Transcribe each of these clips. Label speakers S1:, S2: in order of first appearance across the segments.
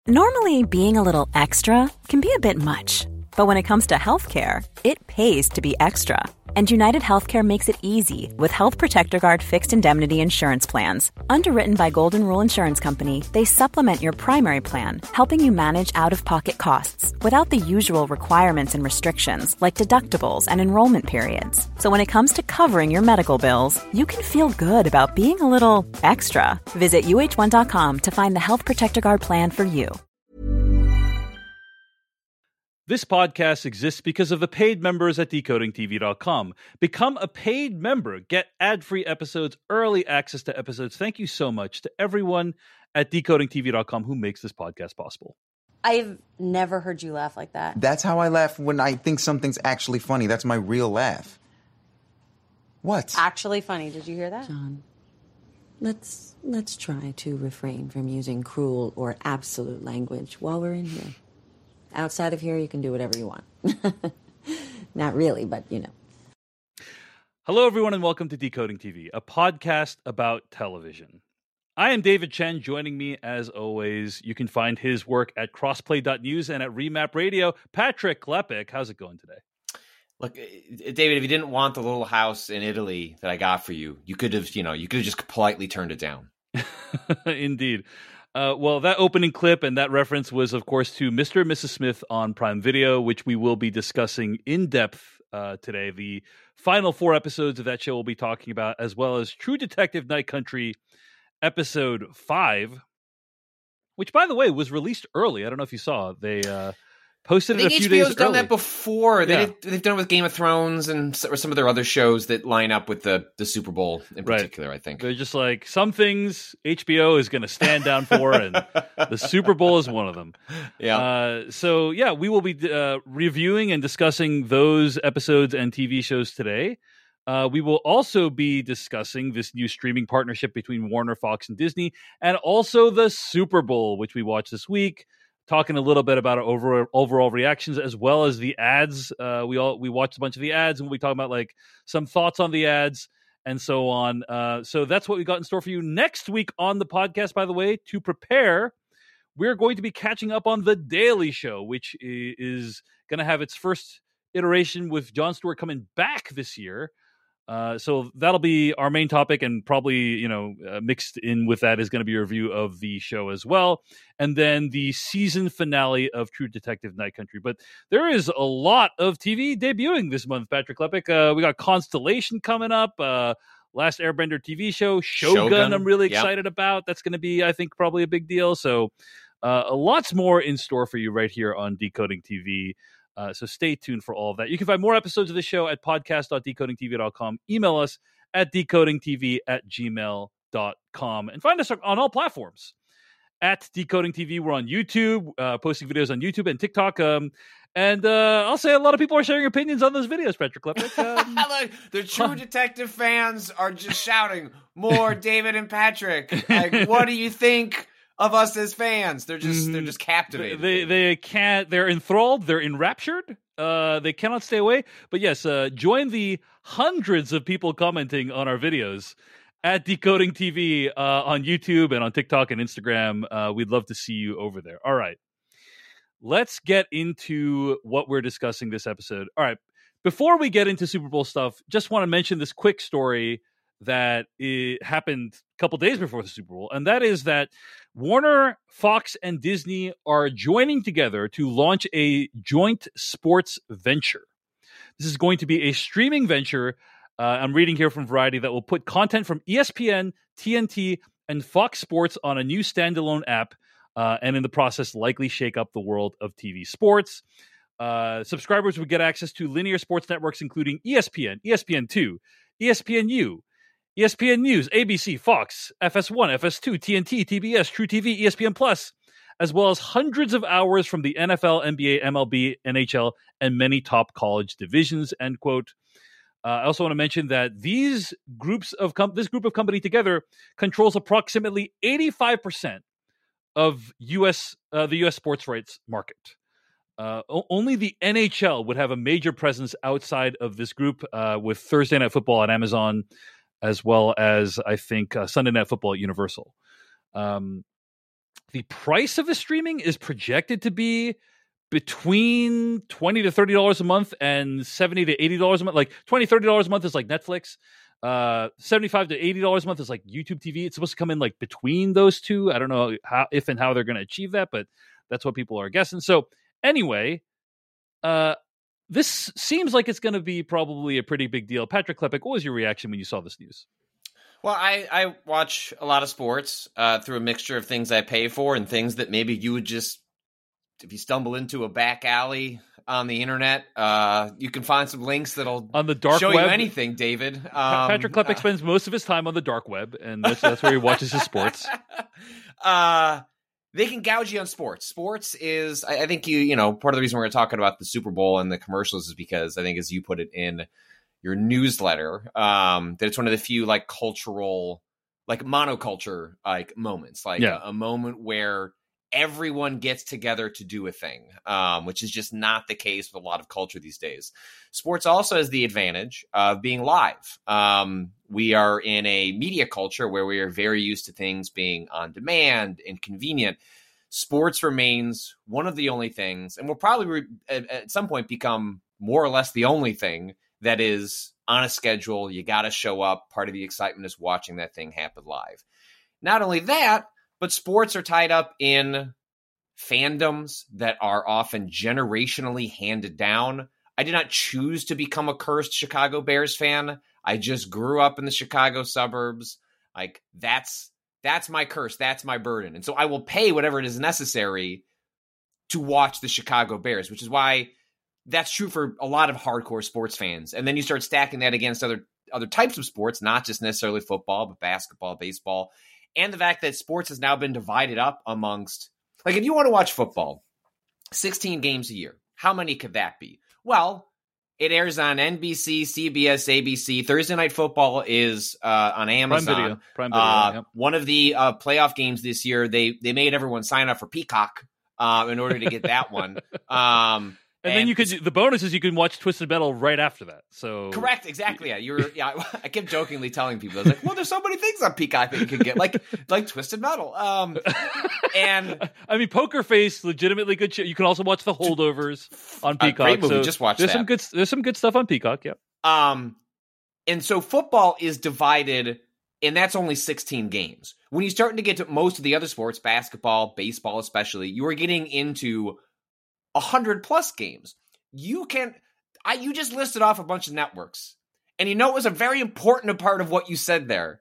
S1: Normally, being a little extra can be a bit much, but when it comes to healthcare, it pays to be extra. And United Healthcare makes it easy with Health Protector Guard fixed indemnity insurance plans. Underwritten by Golden Rule Insurance Company, they supplement your primary plan, helping you manage out-of-pocket costs without the usual requirements and restrictions like deductibles and enrollment periods. So when it comes to covering your medical bills, you can feel good about being a little extra. Visit uh1.com to find the Health Protector Guard plan for you.
S2: This podcast exists because of the paid members at decodingtv.com. Become a paid member. Get ad-free episodes, early access to episodes. Thank you so much to everyone at decodingtv.com who makes this podcast possible.
S3: I've never heard you laugh like that.
S4: That's how I laugh when I think something's actually funny. That's my real laugh. What?
S3: Actually funny. Did you hear that?
S5: John, let's try to refrain from using cruel or absolute language while we're in here. Outside of here, you can do whatever you want. Not really, but you know.
S2: Hello, everyone, and welcome to Decoding TV, a podcast about television. I am David Chen. Joining me, as always, you can find his work at crossplay.news and at Remap Radio. Patrick Klepek, how's it going today?
S6: Look, David, if you didn't want the little house in Italy that I got for you, you could have just politely turned it down.
S2: Indeed. Well, that opening clip and that reference was, of course, to Mr. and Mrs. Smith on Prime Video, which we will be discussing in depth today. The final 4 episodes of that show we'll be talking about, as well as True Detective Night Country episode 5, which, by the way, was released early. I don't know if you saw. They posted it a few days early.
S6: HBO's done that before.
S2: Yeah.
S6: They've done it with Game of Thrones and some of their other shows that line up with the Super Bowl in particular, I think.
S2: They're just like, some things HBO is going to stand down for, and the Super Bowl is one of them.
S6: Yeah.
S2: So, we will be reviewing and discussing those episodes and TV shows today. We will also be discussing this new streaming partnership between Warner, Fox, and Disney, and also the Super Bowl, which we watched this week. Talking a little bit about our overall reactions, as well as the ads. We watched a bunch of the ads, and we'll be talking about like some thoughts on the ads and so on. So that's what we got in store for you next week on the podcast. By the way, to prepare, we're going to be catching up on The Daily Show, which is going to have its first iteration with Jon Stewart coming back this year. So that'll be our main topic, and probably, mixed in with that is going to be a review of the show as well. And then the season finale of True Detective Night Country. But there is a lot of TV debuting this month, Patrick Klepek. We got Constellation coming up, Last Airbender TV show, Shogun I'm really excited about. That's going to be, I think, probably a big deal. So lots more in store for you right here on Decoding TV. So stay tuned for all of that. You can find more episodes of the show at podcast.decodingtv.com. Email us at decodingtv@gmail.com. And find us on all platforms at Decoding TV. We're on YouTube, posting videos on YouTube and TikTok. And I'll say a lot of people are sharing opinions on those videos, Patrick Klepek.
S6: The True Detective fans are just shouting, more David and Patrick. Like, what do you think of us as fans? They're just captivated.
S2: They can't. They're enthralled. They're enraptured. They cannot stay away. But yes, join the hundreds of people commenting on our videos at Decoding TV on YouTube and on TikTok and Instagram. We'd love to see you over there. All right, let's get into what we're discussing this episode. All right, before we get into Super Bowl stuff, just want to mention this quick story that it happened a couple days before the Super Bowl, and that is that Warner, Fox, and Disney are joining together to launch a joint sports venture. This is going to be a streaming venture, I'm reading here from Variety, that will put content from ESPN, TNT, and Fox Sports on a new standalone app, and in the process likely shake up the world of TV sports. Subscribers would get access to linear sports networks including ESPN, ESPN2, ESPNU, ESPN News, ABC, Fox, FS1, FS2, TNT, TBS, TrueTV, ESPN Plus, as well as hundreds of hours from the NFL, NBA, MLB, NHL, and many top college divisions, end quote. I also want to mention that this group of company together controls approximately 85% of the U.S. sports rights market. Only the NHL would have a major presence outside of this group, with Thursday Night Football on Amazon, as well as, I think, Sunday Night Football at Universal. the price of the streaming is projected to be between $20 to $30 a month and $70 to $80 a month. Like $20, $30 a month is like Netflix. $75 to $80 a month is like YouTube TV. It's supposed to come in like between those two. I don't know if and how they're going to achieve that, but that's what people are guessing. So anyway, this seems like it's going to be probably a pretty big deal. Patrick Klepek, what was your reaction when you saw this news?
S6: Well, I watch a lot of sports through a mixture of things I pay for and things that maybe you would just, if you stumble into a back alley on the internet, you can find some links that'll
S2: on the dark
S6: show
S2: web.
S6: You anything, David.
S2: Patrick Klepek spends most of his time on the dark web, and that's where he watches his sports.
S6: They can gouge you on sports. Sports is, I think you know, part of the reason we're talking about the Super Bowl and the commercials is because I think, as you put it in your newsletter, that it's one of the few like cultural, like monoculture like moments, like a moment where everyone gets together to do a thing, which is just not the case with a lot of culture these days. Sports also has the advantage of being live. We are in a media culture where we are very used to things being on demand and convenient. Sports remains one of the only things, and will probably at some point become more or less the only thing that is on a schedule. You got to show up. Part of the excitement is watching that thing happen live. Not only that, but sports are tied up in fandoms that are often generationally handed down. I did not choose to become a cursed Chicago Bears fan. I just grew up in the Chicago suburbs. Like that's my curse. That's my burden. And so I will pay whatever it is necessary to watch the Chicago Bears, which is why that's true for a lot of hardcore sports fans. And then you start stacking that against other types of sports, not just necessarily football, but basketball, baseball. And the fact that sports has now been divided up amongst, like, if you want to watch football, 16 games a year, how many could that be? Well, it airs on NBC, CBS, ABC. Thursday Night Football is on Amazon.
S2: Prime Video. Yep.
S6: One of the playoff games this year, they made everyone sign up for Peacock in order to get that one.
S2: And then you could, the bonus is you can watch Twisted Metal right after that. So
S6: correct, exactly. Yeah, I kept jokingly telling people, I was like, well, there's so many things on Peacock that you could get, like Twisted Metal. And
S2: I mean, Poker Face, legitimately good show. You can also watch The Holdovers on Peacock.
S6: Great movie.
S2: So
S6: just watch
S2: there's
S6: that.
S2: There's some good stuff on Peacock. Yeah.
S6: And so football is divided, and that's only 16 games. When you're starting to get to most of the other sports, basketball, baseball especially, you are getting into 100+ games. You just listed off a bunch of networks. And you know, it was a very important part of what you said there.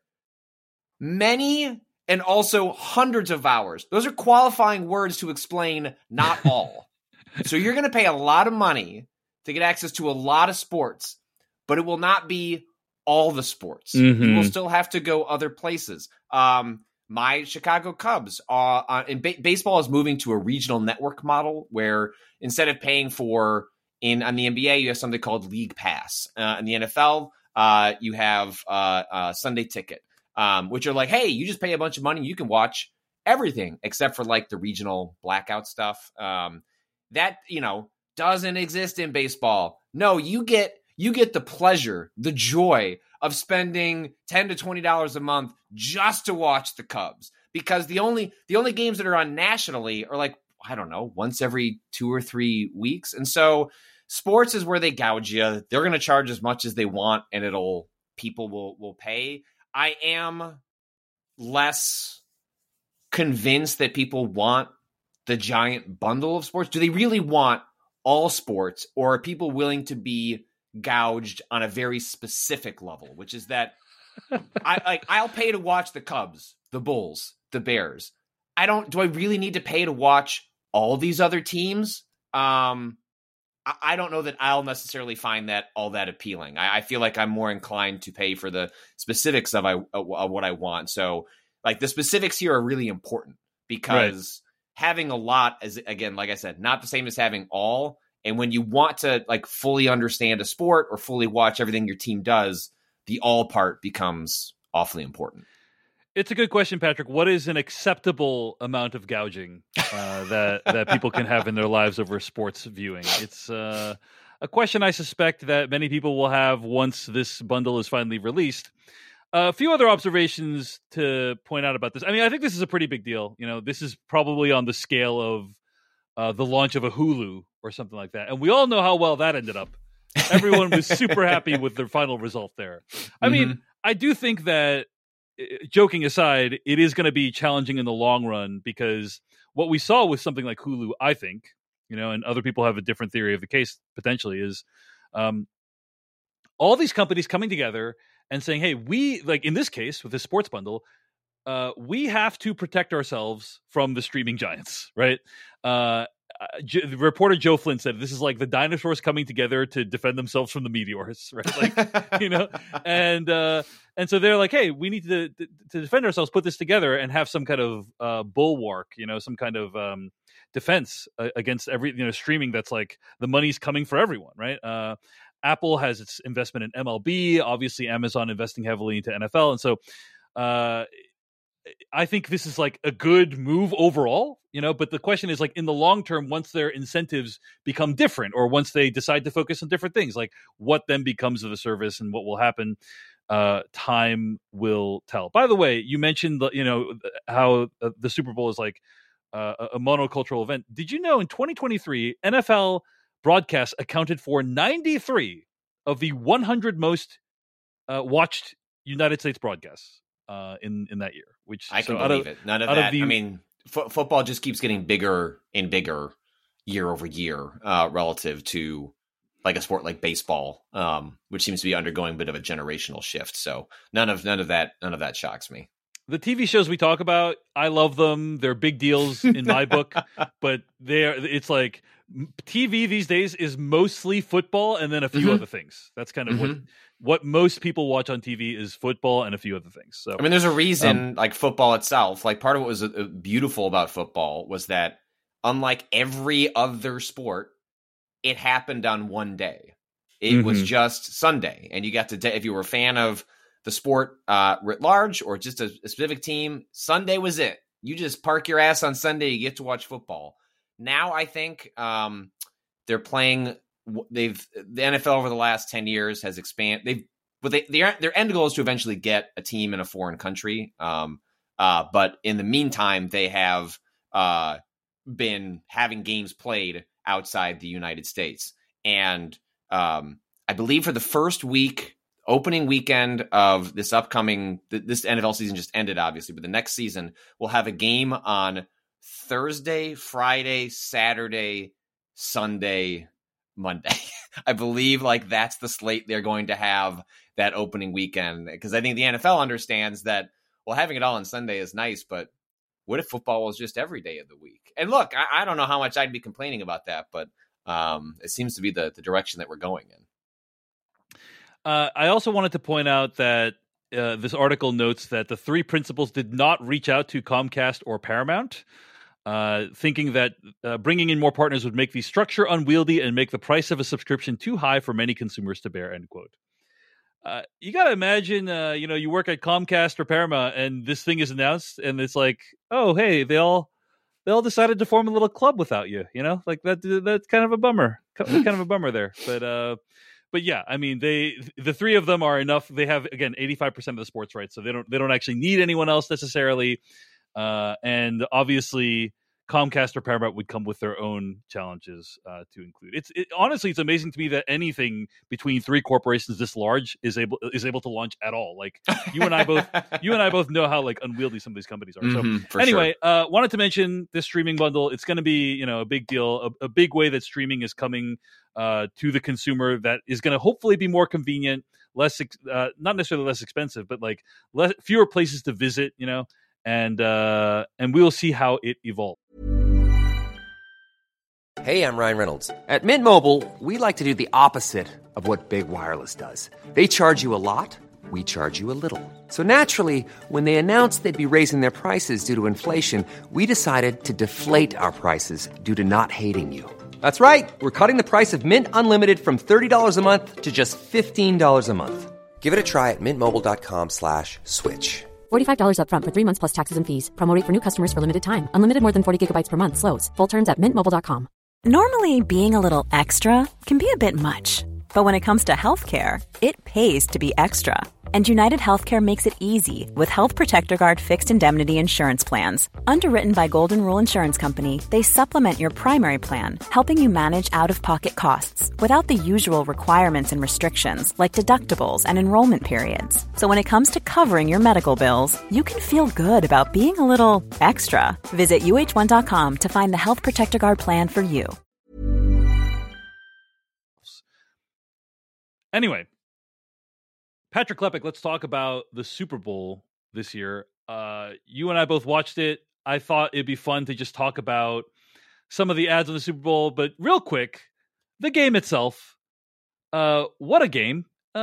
S6: Many and also hundreds of hours. Those are qualifying words to explain not all. So you're going to pay a lot of money to get access to a lot of sports, but it will not be all the sports.
S2: Mm-hmm.
S6: You will still have to go other places. My Chicago Cubs baseball is moving to a regional network model where instead of paying for on the NBA, you have something called League Pass. In the NFL, you have Sunday Ticket, which are like, hey, you just pay a bunch of money, you can watch everything except for like the regional blackout stuff. That, you know, doesn't exist in baseball. No, you get the pleasure, the joy of spending $10 to $20 a month just to watch the Cubs, because the only games that are on nationally are like, I don't know, once every 2 or 3 weeks. And so sports is where they gouge you. They're going to charge as much as they want, and people will pay. I am less convinced that people want the giant bundle of sports. Do they really want all sports, or are people willing to be gouged on a very specific level, which is that I'll pay to watch the Cubs, the Bulls, the Bears. Do I really need to pay to watch all these other teams? I don't know that I'll necessarily find that all that appealing. I feel like I'm more inclined to pay for the specifics of what I want. So like the specifics here are really important, because having a lot is, again, like I said, not the same as having all. And when you want to like fully understand a sport or fully watch everything your team does, the all part becomes awfully important.
S2: It's a good question, Patrick. What is an acceptable amount of gouging that people can have in their lives over sports viewing? It's a question I suspect that many people will have once this bundle is finally released. A few other observations to point out about this. I mean, I think this is a pretty big deal. This is probably on the scale of the launch of a Hulu or something like that. And we all know how well that ended up. Everyone was super happy with their final result there. I mean, I do think that, joking aside, it is going to be challenging in the long run, because what we saw with something like Hulu, I think, and other people have a different theory of the case potentially, is all these companies coming together and saying, hey, we, like in this case with the sports bundle, we have to protect ourselves from the streaming giants, right? Reporter Joe Flynn said this is like the dinosaurs coming together to defend themselves from the meteors, right? Like, and so they're like, hey, we need to defend ourselves, put this together, and have some kind of bulwark, some kind of defense against every streaming that's like the money's coming for everyone, right? Apple has its investment in MLB, obviously Amazon investing heavily into NFL, and so I think this is like a good move overall, but the question is, like, in the long term, once their incentives become different, or once they decide to focus on different things, like what then becomes of the service and what will happen, time will tell. By the way, you mentioned how the Super Bowl is like a monocultural event. Did you know in 2023, NFL broadcasts accounted for 93 of the 100 most watched United States broadcasts in that year? Which
S6: I can believe it. None of that. I mean, football just keeps getting bigger and bigger year over year relative to like a sport like baseball, which seems to be undergoing a bit of a generational shift. So none of that shocks me.
S2: The TV shows we talk about, I love them. They're big deals in my book, but it's like TV these days is mostly football and then a few other things. That's kind of what most people watch on TV is football and a few other things. So, I mean,
S6: there's a reason, like football itself, like part of what was beautiful about football was that unlike every other sport, it happened on one day. It was just Sunday, and you got to, if you were a fan of the sport writ large or just a specific team, Sunday was it. You just park your ass on Sunday, you get to watch football. Now I think they're playing. The NFL over the last 10 years has expanded. Their end goal is to eventually get a team in a foreign country. But in the meantime, they have been having games played outside the United States. And I believe for the first opening weekend of this upcoming, this NFL season just ended, obviously, but the next season we'll have a game on Thursday, Friday, Saturday, Sunday, Monday. I believe like that's the slate they're going to have that opening weekend, because I think the NFL understands that, well, having it all on Sunday is nice, but what if football was just every day of the week? And look, I don't know how much I'd be complaining about that, but it seems to be the direction that we're going in.
S2: I also wanted to point out that this article notes that the three principals did not reach out to Comcast or Paramount, thinking that bringing in more partners would make the structure unwieldy and make the price of a subscription too high for many consumers to bear, end quote. You got to imagine, you work at Comcast or Paramount and this thing is announced and it's like, oh, hey, they all decided to form a little club without you, like that's kind of a bummer, there. But yeah, I mean, the three of them are enough. They have, again, 85% of the sports rights, so they don't actually need anyone else necessarily. And obviously, Comcast or Paramount would come with their own challenges to include. Honestly, it's amazing to me that anything between three corporations this large is able to launch at all. Like you and I both know how like unwieldy some of these companies are. So anyway, wanted to mention this streaming bundle. It's going to be a big deal, a big way that streaming is coming to the consumer. That is going to hopefully be more convenient, less not necessarily less expensive, but like fewer places to visit. And we will see how it evolves.
S7: Hey, I'm Ryan Reynolds. At Mint Mobile, we like to do the opposite of what Big Wireless does. They charge you a lot, we charge you a little. So naturally, when they announced they'd be raising their prices due to inflation, we decided to deflate our prices due to not hating you. That's right. We're cutting the price of Mint Unlimited from $30 a month to just $15 a month. Give it a try at mintmobile.com/switch.
S8: $45 up front for 3 months plus taxes and fees. Promo rate for new customers for limited time. Unlimited more than 40 gigabytes per month. Slows full terms at mintmobile.com.
S1: Normally, being a little extra can be a bit much. But when it comes to healthcare, it pays to be extra. And United Healthcare makes it easy with Health Protector Guard fixed indemnity insurance plans. Underwritten by Golden Rule Insurance Company, they supplement your primary plan, helping you manage out-of-pocket costs without the usual requirements and restrictions like deductibles and enrollment periods. So when it comes to covering your medical bills, you can feel good about being a little extra. Visit uh1.com to find the Health Protector Guard plan for you.
S2: Anyway, Patrick Klepek, let's talk about the Super Bowl this year. You and I both watched it. I thought it'd be fun to just talk about some of the ads on the Super Bowl, but real quick, the game itself. What a game.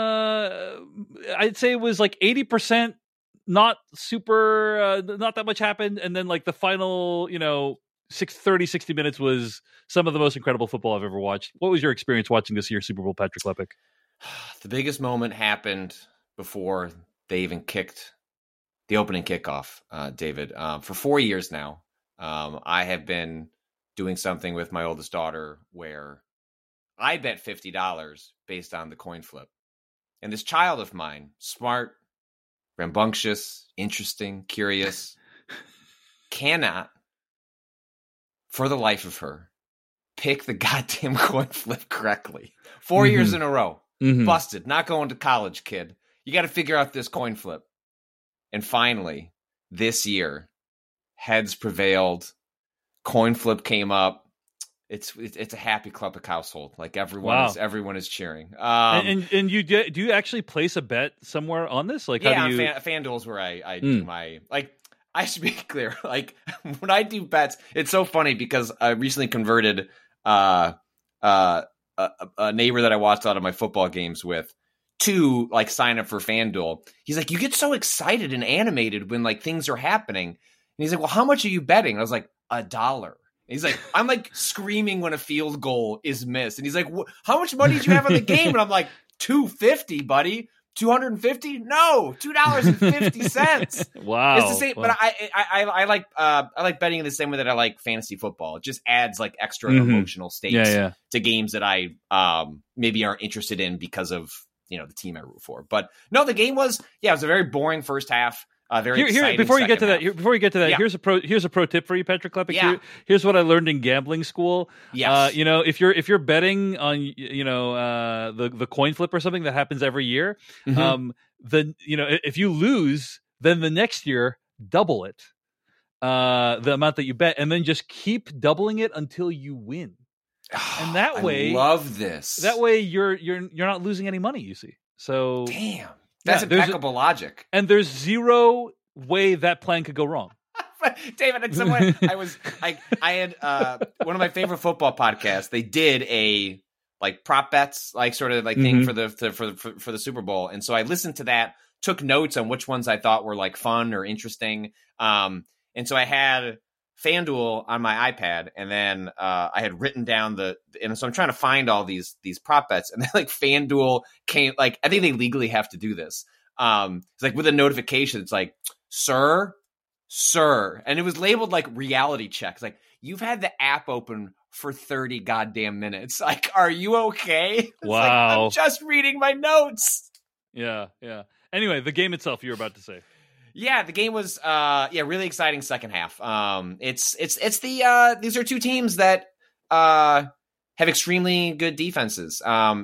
S2: I'd say it was like 80% not super, not that much happened. And then like the final, 60 minutes was some of the most incredible football I've ever watched. What was your experience watching this year's Super Bowl, Patrick Klepek?
S6: The biggest moment happened before they even kicked the opening kickoff, David. For 4 years now, I have been doing something with my oldest daughter where I bet $50 based on the coin flip. And this child of mine, smart, rambunctious, interesting, curious, cannot, for the life of her, pick the goddamn coin flip correctly. 4 years in a row. Busted. Not going to college, kid. You got to figure out this coin flip. And finally, this year, heads prevailed. Coin flip came up. It's a happy Klepek household. Like everyone is cheering.
S2: And you do you actually place a bet somewhere on this? Like,
S6: yeah,
S2: how do you...
S6: FanDuel is where I do my I should be clear. Like when I do bets, it's so funny because I recently converted a neighbor that I watched a lot of my football games with to like sign up for FanDuel. He's like, you get so excited and animated when like things are happening. And he's like, well, how much are you betting? And I was like, $1. And he's like, I'm like screaming when a field goal is missed. And he's like, how much money do you have on the game? And I'm like, $250, buddy. $250? No, $2.50.
S2: Wow.
S6: It's the same, but I like betting in the same way that I like fantasy football. It just adds like extra emotional stakes to games that I maybe aren't interested in because of the team I root for. But no, the game was it was a very boring first half. Very exciting.
S2: Before you get to that,
S6: Yeah.
S2: here's a pro tip for you, Patrick Klepek.
S6: Yeah.
S2: Here's what I learned in gambling school.
S6: Yes.
S2: If you're betting on the coin flip or something that happens every year, then if you lose, then the next year double it, the amount that you bet, and then just keep doubling it until you win. And that way,
S6: I love this.
S2: That way, you're not losing any money. You see, so
S6: damn. That's impeccable logic.
S2: And there's zero way that plan could go wrong.
S6: David, in some way, I had one of my favorite football podcasts. They did a like prop bets, like sort of like thing for the Super Bowl. And so I listened to that, took notes on which ones I thought were like fun or interesting. And so I had FanDuel on my iPad, and then I had written down and so I'm trying to find all these prop bets, and then like FanDuel came, like I think they legally have to do this. It's like with a notification, it's like, sir, and it was labeled like reality check. It's like, you've had the app open for 30 goddamn minutes. Like, are you okay?
S2: Wow.
S6: Like, I'm just reading my notes.
S2: Yeah. Anyway, the game itself, you were about to say.
S6: Yeah, the game was really exciting second half. It's these are two teams that have extremely good defenses.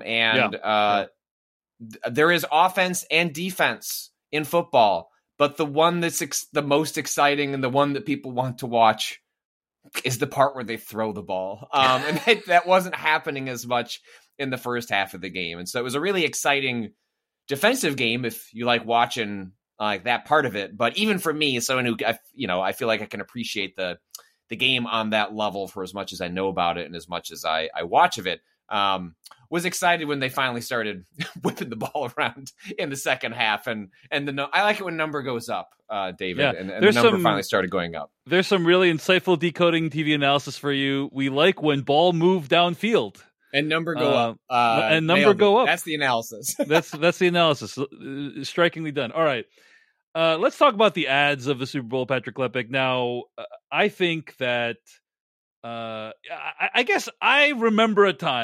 S6: There is offense and defense in football, but the one that's the most exciting and the one that people want to watch is the part where they throw the ball. And that wasn't happening as much in the first half of the game. And so it was a really exciting defensive game if you like watching like that part of it. But even for me, someone who, I feel like I can appreciate the game on that level for as much as I know about it and as much as I watch of it, was excited when they finally started whipping the ball around in the second half. And I like it when number goes up, David, and the number finally started going up.
S2: There's some really insightful decoding TV analysis for you. We like when ball move downfield.
S6: And number go up.
S2: And number go up.
S6: That's the analysis.
S2: That's the analysis. Strikingly done. All right. Let's talk about the ads of the Super Bowl, Patrick Klepek. Now, I think that I guess I remember a time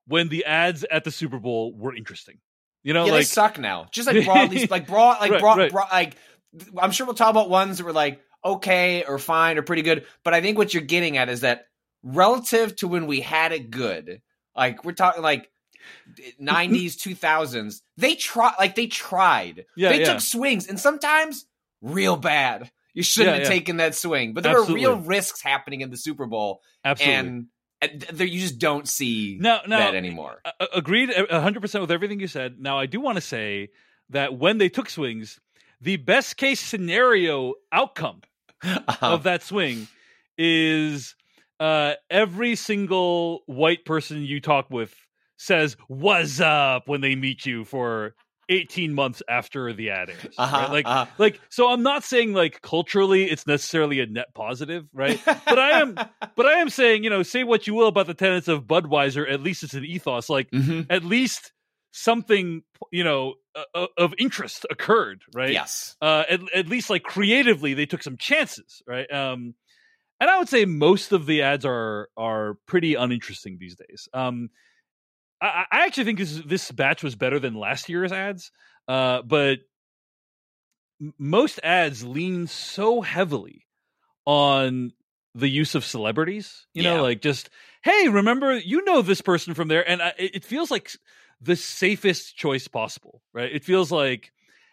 S2: when the ads at the Super Bowl were interesting. You know,
S6: Yeah,
S2: like
S6: they suck now. Just like broadly, like I'm sure we'll talk about ones that were like okay or fine or pretty good. But I think what you're getting at is that relative to when we had it good, like we're talking like 90s, 2000s, they tried. They took swings, and sometimes real bad. You shouldn't have taken that swing. But there were real risks happening in the Super Bowl.
S2: Absolutely.
S6: And you just don't see
S2: that
S6: anymore.
S2: Agreed 100% with everything you said. Now, I do want to say that when they took swings, the best case scenario outcome of that swing is every single white person you talk with says, "What's up?" when they meet you for 18 months after the ad airs. Right? Like, so I'm not saying like culturally it's necessarily a net positive, right? But I am saying, you know, say what you will about the tenets of Budweiser, at least it's an ethos. Like, at least something, you know, of interest occurred, right?
S6: Yes.
S2: At least like creatively they took some chances, right? And I would say most of the ads are pretty uninteresting these days. I actually think this batch was better than last year's ads, but most ads lean so heavily on the use of celebrities. You know, like just, hey, remember, you know this person from there, and it feels like the safest choice possible, right? It feels like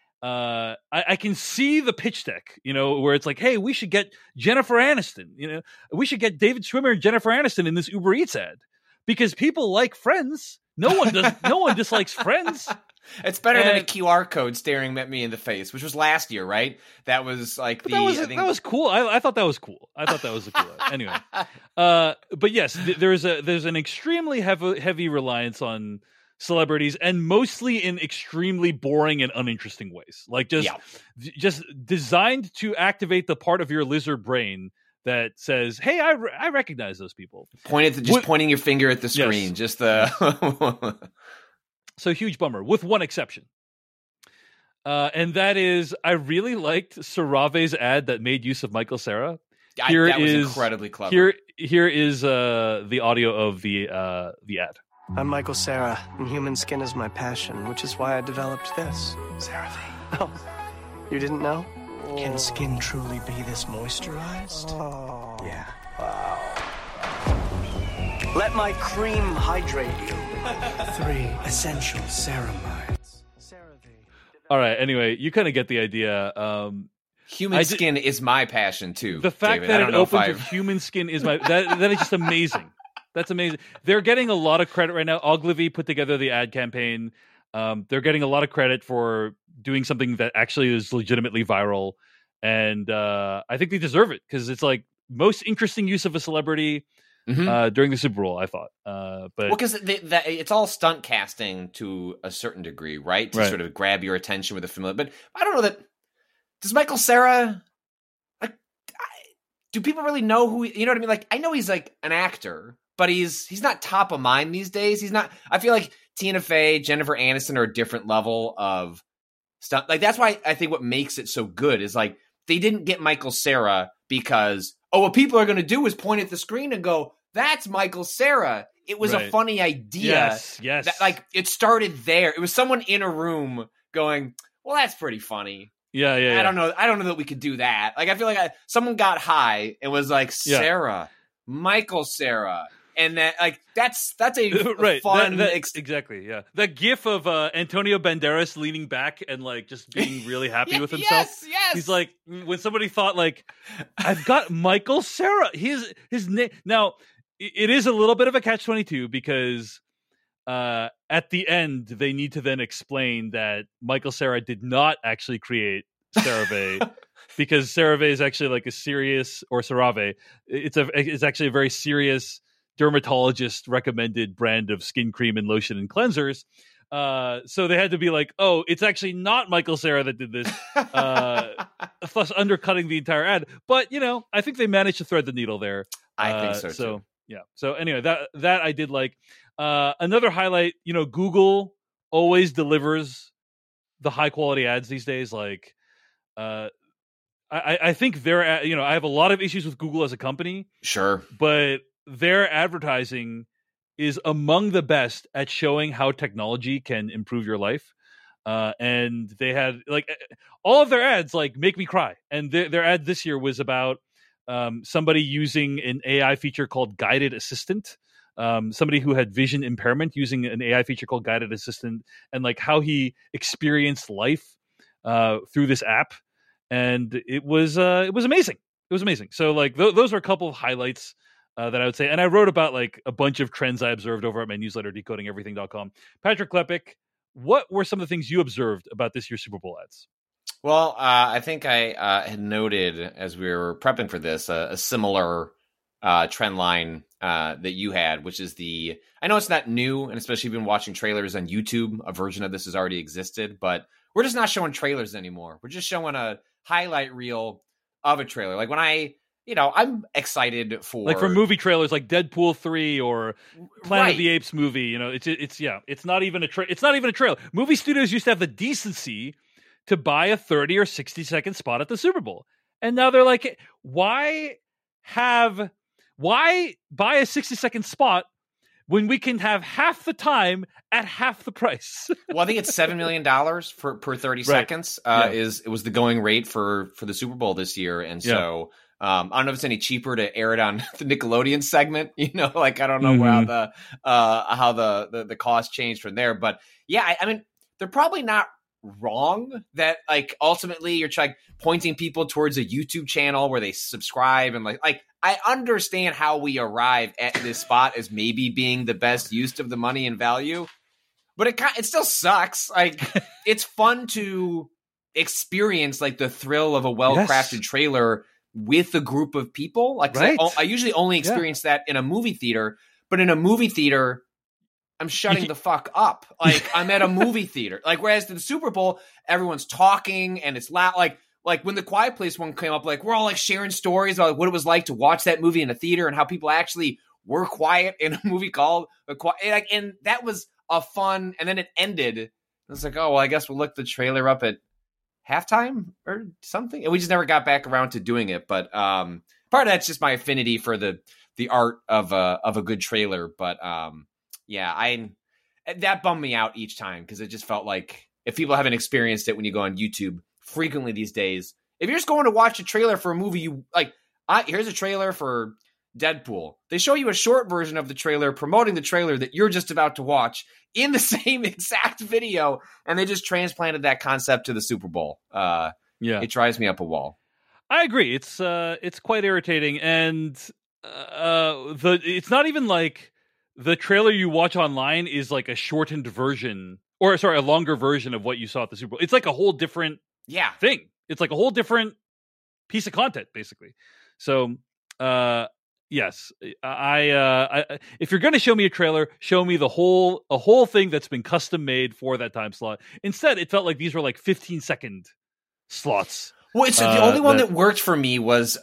S2: I can see the pitch deck, you know, where it's like, hey, we should get Jennifer Aniston. You know, we should get David Schwimmer and Jennifer Aniston in this Uber Eats ad. Because people like Friends. No one dislikes Friends.
S6: It's better than a QR code staring at me in the face, which was last year, right? That was like
S2: that was cool. I thought that was cool. I thought that was a cool ad. Anyway. But yes, there's an extremely heavy reliance on celebrities, and mostly in extremely boring and uninteresting ways. Like just designed to activate the part of your lizard brain that says, "Hey, I recognize those people."
S6: Pointing your finger at the screen,
S2: yes.
S6: just the.
S2: So huge bummer, with one exception, and that is I really liked CeraVe's ad that made use of Michael Cera.
S6: That was incredibly clever.
S2: Here is the audio of the ad.
S9: I'm Michael Cera, and human skin is my passion, which is why I developed this. CeraVe. Oh, you didn't know? Can skin truly be this moisturized? Oh. Yeah. Wow. Let my cream hydrate you. 3 essential ceramides.
S2: All right, anyway, you kind of get the idea.
S6: Human skin is my passion, too.
S2: The fact
S6: David,
S2: that it opens with human skin is that is just amazing. That's amazing. They're getting a lot of credit right now. Ogilvy put together the ad campaign. They're getting a lot of credit for doing something that actually is legitimately viral. And I think they deserve it because it's like most interesting use of a celebrity during the Super Bowl, I thought. But
S6: because it's all stunt casting to a certain degree, right? To sort of grab your attention with a familiar. But I don't know that. Does Michael Cera, like, do people really know who? You know what I mean? Like, I know he's like an actor, but he's not top of mind these days. He's not. I feel like Tina Fey, Jennifer Aniston are a different level of stuff. Like, that's why I think what makes it so good is like they didn't get Michael Cera because what people are going to do is point at the screen and go, "That's Michael Cera." It was a funny idea.
S2: Yes.
S6: That, like, it started there. It was someone in a room going, "Well, that's pretty funny."
S2: Yeah.
S6: I don't know that we could do that. Like, I feel like someone got high and was like, "Cera, Michael Cera." And that, like, that's a fun
S2: exactly, yeah. That gif of Antonio Banderas leaning back and like just being really happy with himself.
S6: Yes.
S2: He's like, when somebody thought like, I've got Michael Cera. His name. Now it is a little bit of a catch-22 because at the end they need to then explain that Michael Cera did not actually create CeraVe. Because CeraVe is actually like a serious, or CeraVe, it's actually a very serious dermatologist recommended brand of skin cream and lotion and cleansers. So they had to be like, oh, it's actually not Michael Cera that did this, thus undercutting the entire ad. But, you know, I think they managed to thread the needle there.
S6: I think so too.
S2: Yeah. So anyway, that I did like. Another highlight, you know, Google always delivers the high quality ads these days. Like, I think they're, you know, I have a lot of issues with Google as a company.
S6: Sure.
S2: But their advertising is among the best at showing how technology can improve your life. And they had like all of their ads like make me cry. And their ad this year was about somebody using an AI feature called Guided Assistant. Somebody who had vision impairment using an AI feature called Guided Assistant, and like how he experienced life through this app. And it was amazing. It was amazing. So like those are a couple of highlights that I would say. And I wrote about like a bunch of trends I observed over at my newsletter, decodingeverything.com. Patrick Klepek, what were some of the things you observed about this year's Super Bowl ads?
S6: Well, I think I had noted as we were prepping for this a similar trend line that you had, which is I know it's not new, and especially if you've been watching trailers on YouTube, a version of this has already existed, but we're just not showing trailers anymore. We're just showing a highlight reel of a trailer. Like when I'm excited for
S2: like for movie trailers like Deadpool 3 or Planet of the Apes movie, it's not even a trailer. Movie studios used to have the decency to buy a 30 or 60 second spot at the Super Bowl. And now they're like, why buy a 60 second spot when we can have half the time at half the price?
S6: Well, I think it's $7 million per 30 seconds. It was the going rate for the Super Bowl this year. And so I don't know if it's any cheaper to air it on the Nickelodeon segment, like I don't know how the cost changed from there. But yeah, I mean, they're probably not wrong that like ultimately you're pointing people towards a YouTube channel where they subscribe and like I understand how we arrive at this spot as maybe being the best use of the money and value, but it still sucks. Like it's fun to experience like the thrill of a well-crafted trailer with a group of people. Like I usually only experience that in a movie theater, but in a movie theater I'm shutting the fuck up. Like I'm at a movie theater. Like whereas in the Super Bowl, everyone's talking and it's loud. Like when the Quiet Place one came up, like we're all like sharing stories about what it was like to watch that movie in a theater and how people actually were quiet in a movie called The Quiet. And that was a fun. And then it ended. It was like, oh well, I guess we'll look the trailer up at halftime or something. And we just never got back around to doing it. But part of that's just my affinity for the art of a good trailer. But yeah, that bummed me out each time because it just felt like if people haven't experienced it when you go on YouTube frequently these days, if you're just going to watch a trailer for a movie, you like, here's a trailer for Deadpool. They show you a short version of the trailer promoting the trailer that you're just about to watch in the same exact video, and they just transplanted that concept to the Super Bowl. It drives me up a wall.
S2: I agree. It's quite irritating, and it's not even like the trailer you watch online is like a shortened version, or sorry, a longer version of what you saw at the Super Bowl. It's like a whole different thing. It's like a whole different piece of content, basically. So, yes, I if you're going to show me a trailer, show me a whole thing that's been custom made for that time slot. Instead, it felt like these were like 15-second slots.
S6: Well, it's the only one that worked for me was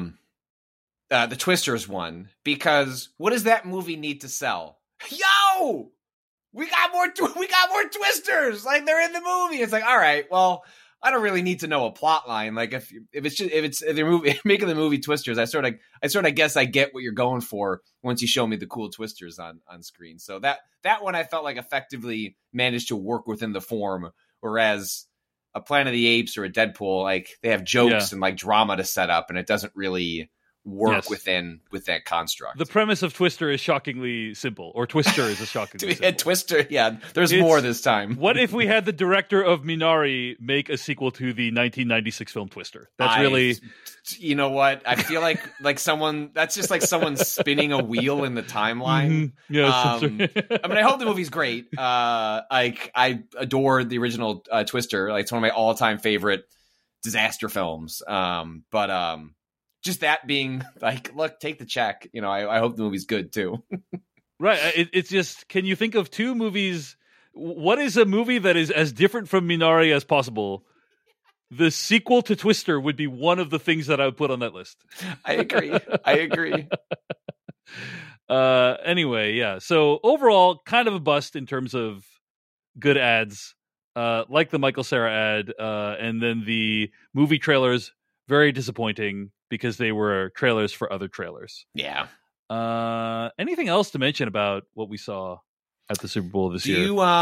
S6: the Twisters one, because what does that movie need to sell? Yo, we got more Twisters. Like they're in the movie. It's like, all right, well, I don't really need to know a plot line. Like if they're making the movie Twisters, I sort of guess I get what you're going for once you show me the cool Twisters on screen. So that one I felt like effectively managed to work within the form, whereas a Planet of the Apes or a Deadpool, like they have jokes and like drama to set up, and it doesn't really work with that construct.
S2: The premise of Twister is shockingly simple, or Twister is a shockingly simple.
S6: Twister, there's more this time.
S2: What if we had the director of Minari make a sequel to the 1996 film Twister? That's really...
S6: You know what? I feel like someone... That's just like someone spinning a wheel in the timeline.
S2: Mm-hmm. Yes,
S6: I mean, I hope the movie's great. I adore the original Twister. Like, it's one of my all-time favorite disaster films. Just that being like, look, take the check. I hope the movie's good too.
S2: Right. It's just, can you think of two movies? What is a movie that is as different from Minari as possible? The sequel to Twister would be one of the things that I would put on that list.
S6: I agree.
S2: Anyway, yeah. So overall, kind of a bust in terms of good ads, like the Michael Cera ad, and then the movie trailers, very disappointing because they were trailers for other trailers.
S6: Yeah.
S2: Anything else to mention about what we saw at the Super Bowl this year?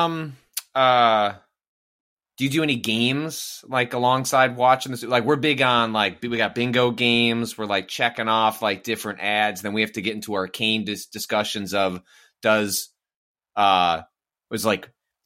S6: Do you do any games like alongside watching this? Like we're big on like we got bingo games. We're like checking off like different ads. Then we have to get into arcane discussions of there was a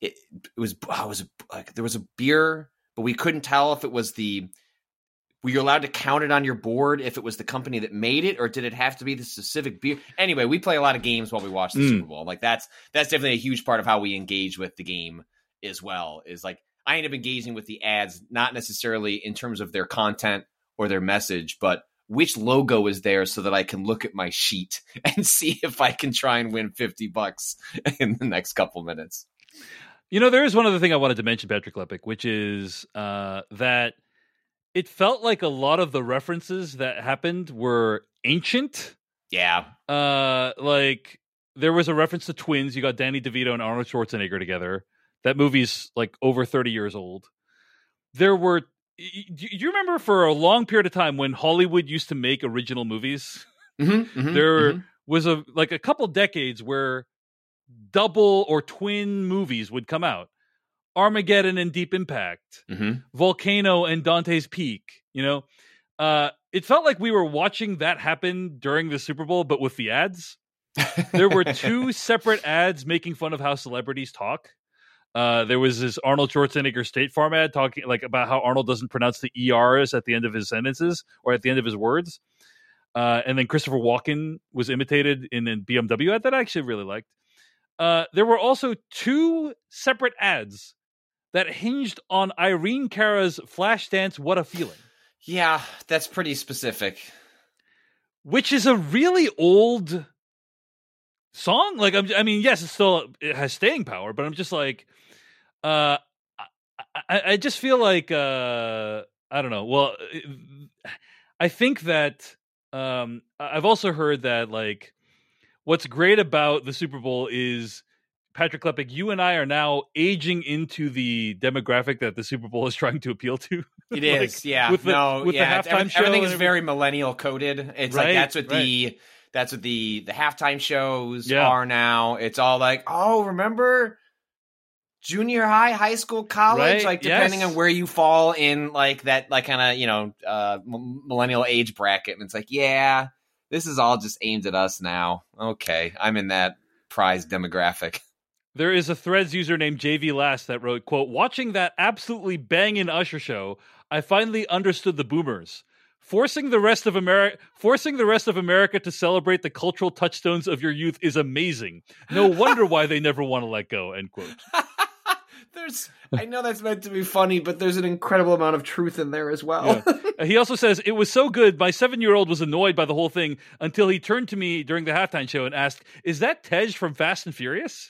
S6: beer, but we couldn't tell if it was were you allowed to count it on your board if it was the company that made it, or did it have to be the specific beer? Anyway, we play a lot of games while we watch the Super Bowl. Like that's definitely a huge part of how we engage with the game as well. Is like I end up engaging with the ads, not necessarily in terms of their content or their message, but which logo is there so that I can look at my sheet and see if I can try and win $50 in the next couple minutes.
S2: You know, there is one other thing I wanted to mention, Patrick Lepic, which is that it felt like a lot of the references that happened were ancient.
S6: Yeah.
S2: Like there was a reference to Twins. You got Danny DeVito and Arnold Schwarzenegger together. That movie's like over 30 years old. There were, do you remember for a long period of time when Hollywood used to make original movies? There was a couple decades where double or twin movies would come out. Armageddon and Deep Impact, Volcano and Dante's Peak. You know, it felt like we were watching that happen during the Super Bowl, but with the ads. There were two separate ads making fun of how celebrities talk. There was this Arnold Schwarzenegger State Farm ad talking like about how Arnold doesn't pronounce the ERs at the end of his sentences or at the end of his words. And then Christopher Walken was imitated in a BMW ad that I actually really liked. There were also two separate ads that hinged on Irene Cara's Flashdance What a Feeling.
S6: Yeah, that's pretty specific.
S2: Which is a really old song. Like, I mean, yes, it has staying power, but I'm just like, I just feel like, I don't know. Well, I think that I've also heard that like what's great about the Super Bowl is, Patrick Lepic, you and I are now aging into the demographic that the Super Bowl is trying to appeal to.
S6: It is, yeah.
S2: With the halftime show,
S6: everything is very millennial coded. It's
S2: right,
S6: like that's what the halftime shows are now. It's all like, oh, remember junior high, high school, college,
S2: right?
S6: Like depending on where you fall in like that, like kind of millennial age bracket. And it's like, yeah, this is all just aimed at us now. Okay, I'm in that prize demographic.
S2: There is a Threads user named JV Last that wrote, quote, "Watching that absolutely banging Usher show, I finally understood the boomers. Forcing the rest of America to celebrate the cultural touchstones of your youth is amazing. No wonder why they never want to let go," end quote.
S6: I know that's meant to be funny, but there's an incredible amount of truth in there as well.
S2: Yeah. He also says, "It was so good, my 7-year-old was annoyed by the whole thing until he turned to me during the halftime show and asked, 'Is that Tej from Fast and Furious?'"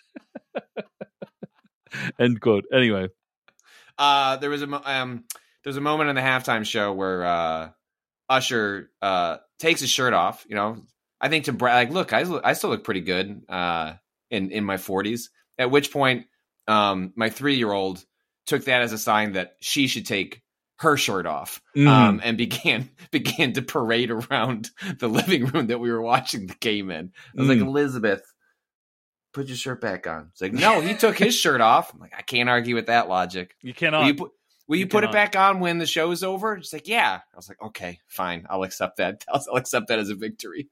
S2: End quote. Anyway.
S6: There was a moment in the halftime show where Usher takes his shirt off. You know, I think to brag, like, look, I still look pretty good in my 40s. At which point, my 3-year-old took that as a sign that she should take her shirt off, and began to parade around the living room that we were watching the game in. I was like, Elizabeth, put your shirt back on. It's like, no, he took his shirt off. I'm like, I can't argue with that logic.
S2: You cannot.
S6: Will you put it back on when the show's over? She's like, yeah. I was like, okay, fine. I'll accept that. I'll accept that as a victory.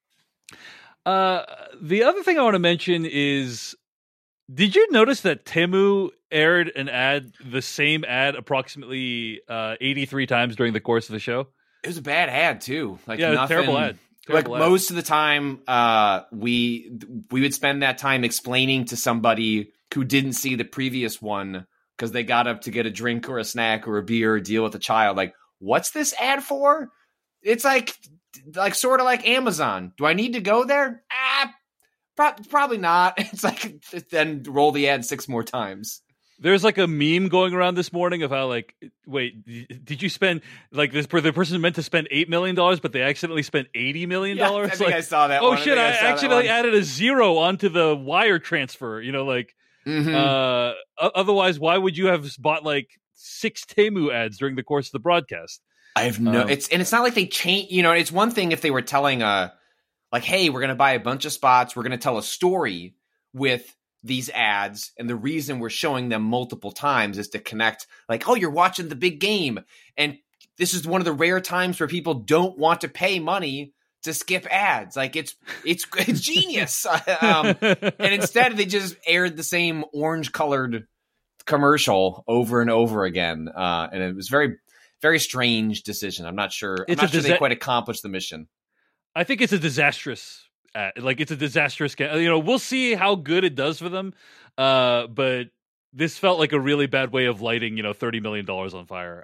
S2: The other thing I want to mention is, did you notice that Temu aired the same ad approximately 83 times during the course of the show?
S6: It was a bad ad too. Like,
S2: yeah,
S6: nothing,
S2: terrible ad.
S6: Most of the time, we would spend that time explaining to somebody who didn't see the previous one because they got up to get a drink or a snack or a beer or deal with a child. Like, what's this ad for? It's like sort of like Amazon. Do I need to go there? Probably not. It's like, then roll the ad 6 more times.
S2: There's like a meme going around this morning of how, like, wait, did you spend, like, the person meant to spend $8 million, but they accidentally spent $80 million?
S6: Yeah, I think I saw that
S2: one.
S6: Oh,
S2: shit, I accidentally added a 0 onto the wire transfer, you know, like, otherwise, why would you have bought, like, 6 Temu ads during the course of the broadcast?
S6: I have it's not like they change, you know, it's one thing if they were telling like, hey, we're going to buy a bunch of spots. We're going to tell a story with these ads. And the reason we're showing them multiple times is to connect, like, oh, you're watching the big game. And this is one of the rare times where people don't want to pay money to skip ads. Like, it's genius. And instead they just aired the same orange colored commercial over and over again. And it was very, very strange decision. I'm not sure they quite accomplished the mission.
S2: I think it's a disastrous it's a disastrous we'll see how good it does for them. But this felt like a really bad way of lighting, $30 million on fire.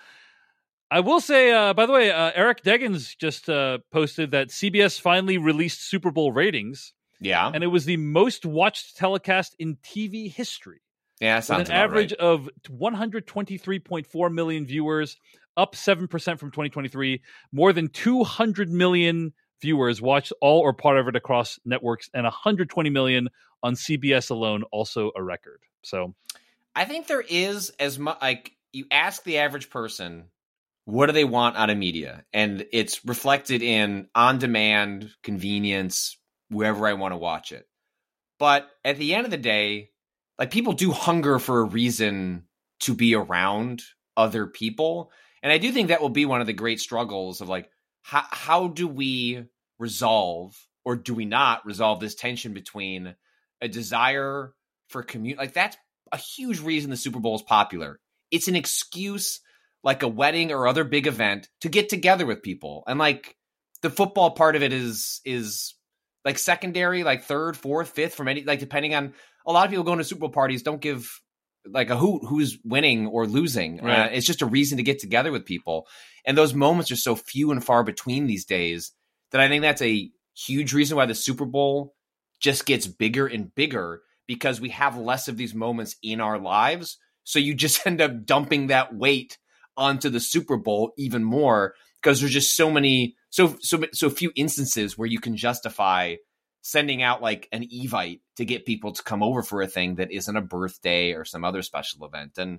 S2: I will say, by the way, Eric Deggans just posted that CBS finally released Super Bowl ratings.
S6: Yeah.
S2: And it was the most watched telecast in TV history.
S6: Yeah, that sounds
S2: with an average of 123.4 million viewers, up 7% from 2023. More than 200 million viewers watched all or part of it across networks, and 120 million on CBS alone, also a record. So
S6: I think there is as much, like, you ask the average person, what do they want out of media? And it's reflected in on-demand, convenience, wherever I want to watch it. But at the end of the day, like, people do hunger for a reason to be around other people. And I do think that will be one of the great struggles of, like, how do we resolve, or do we not resolve, this tension between a desire for community? Like, that's a huge reason the Super Bowl is popular. It's an excuse, like a wedding or other big event, to get together with people. And, like, the football part of it is like secondary, like third, fourth, fifth, from any, like, depending on, a lot of people going to Super Bowl parties don't give like a hoot who's winning or losing.
S2: Right.
S6: It's just a reason to get together with people. And those moments are so few and far between these days that I think that's a huge reason why the Super Bowl just gets bigger and bigger, because we have less of these moments in our lives. So you just end up dumping that weight onto the Super Bowl even more, because there's just so few instances where you can justify sending out like an Evite to get people to come over for a thing that isn't a birthday or some other special event. And,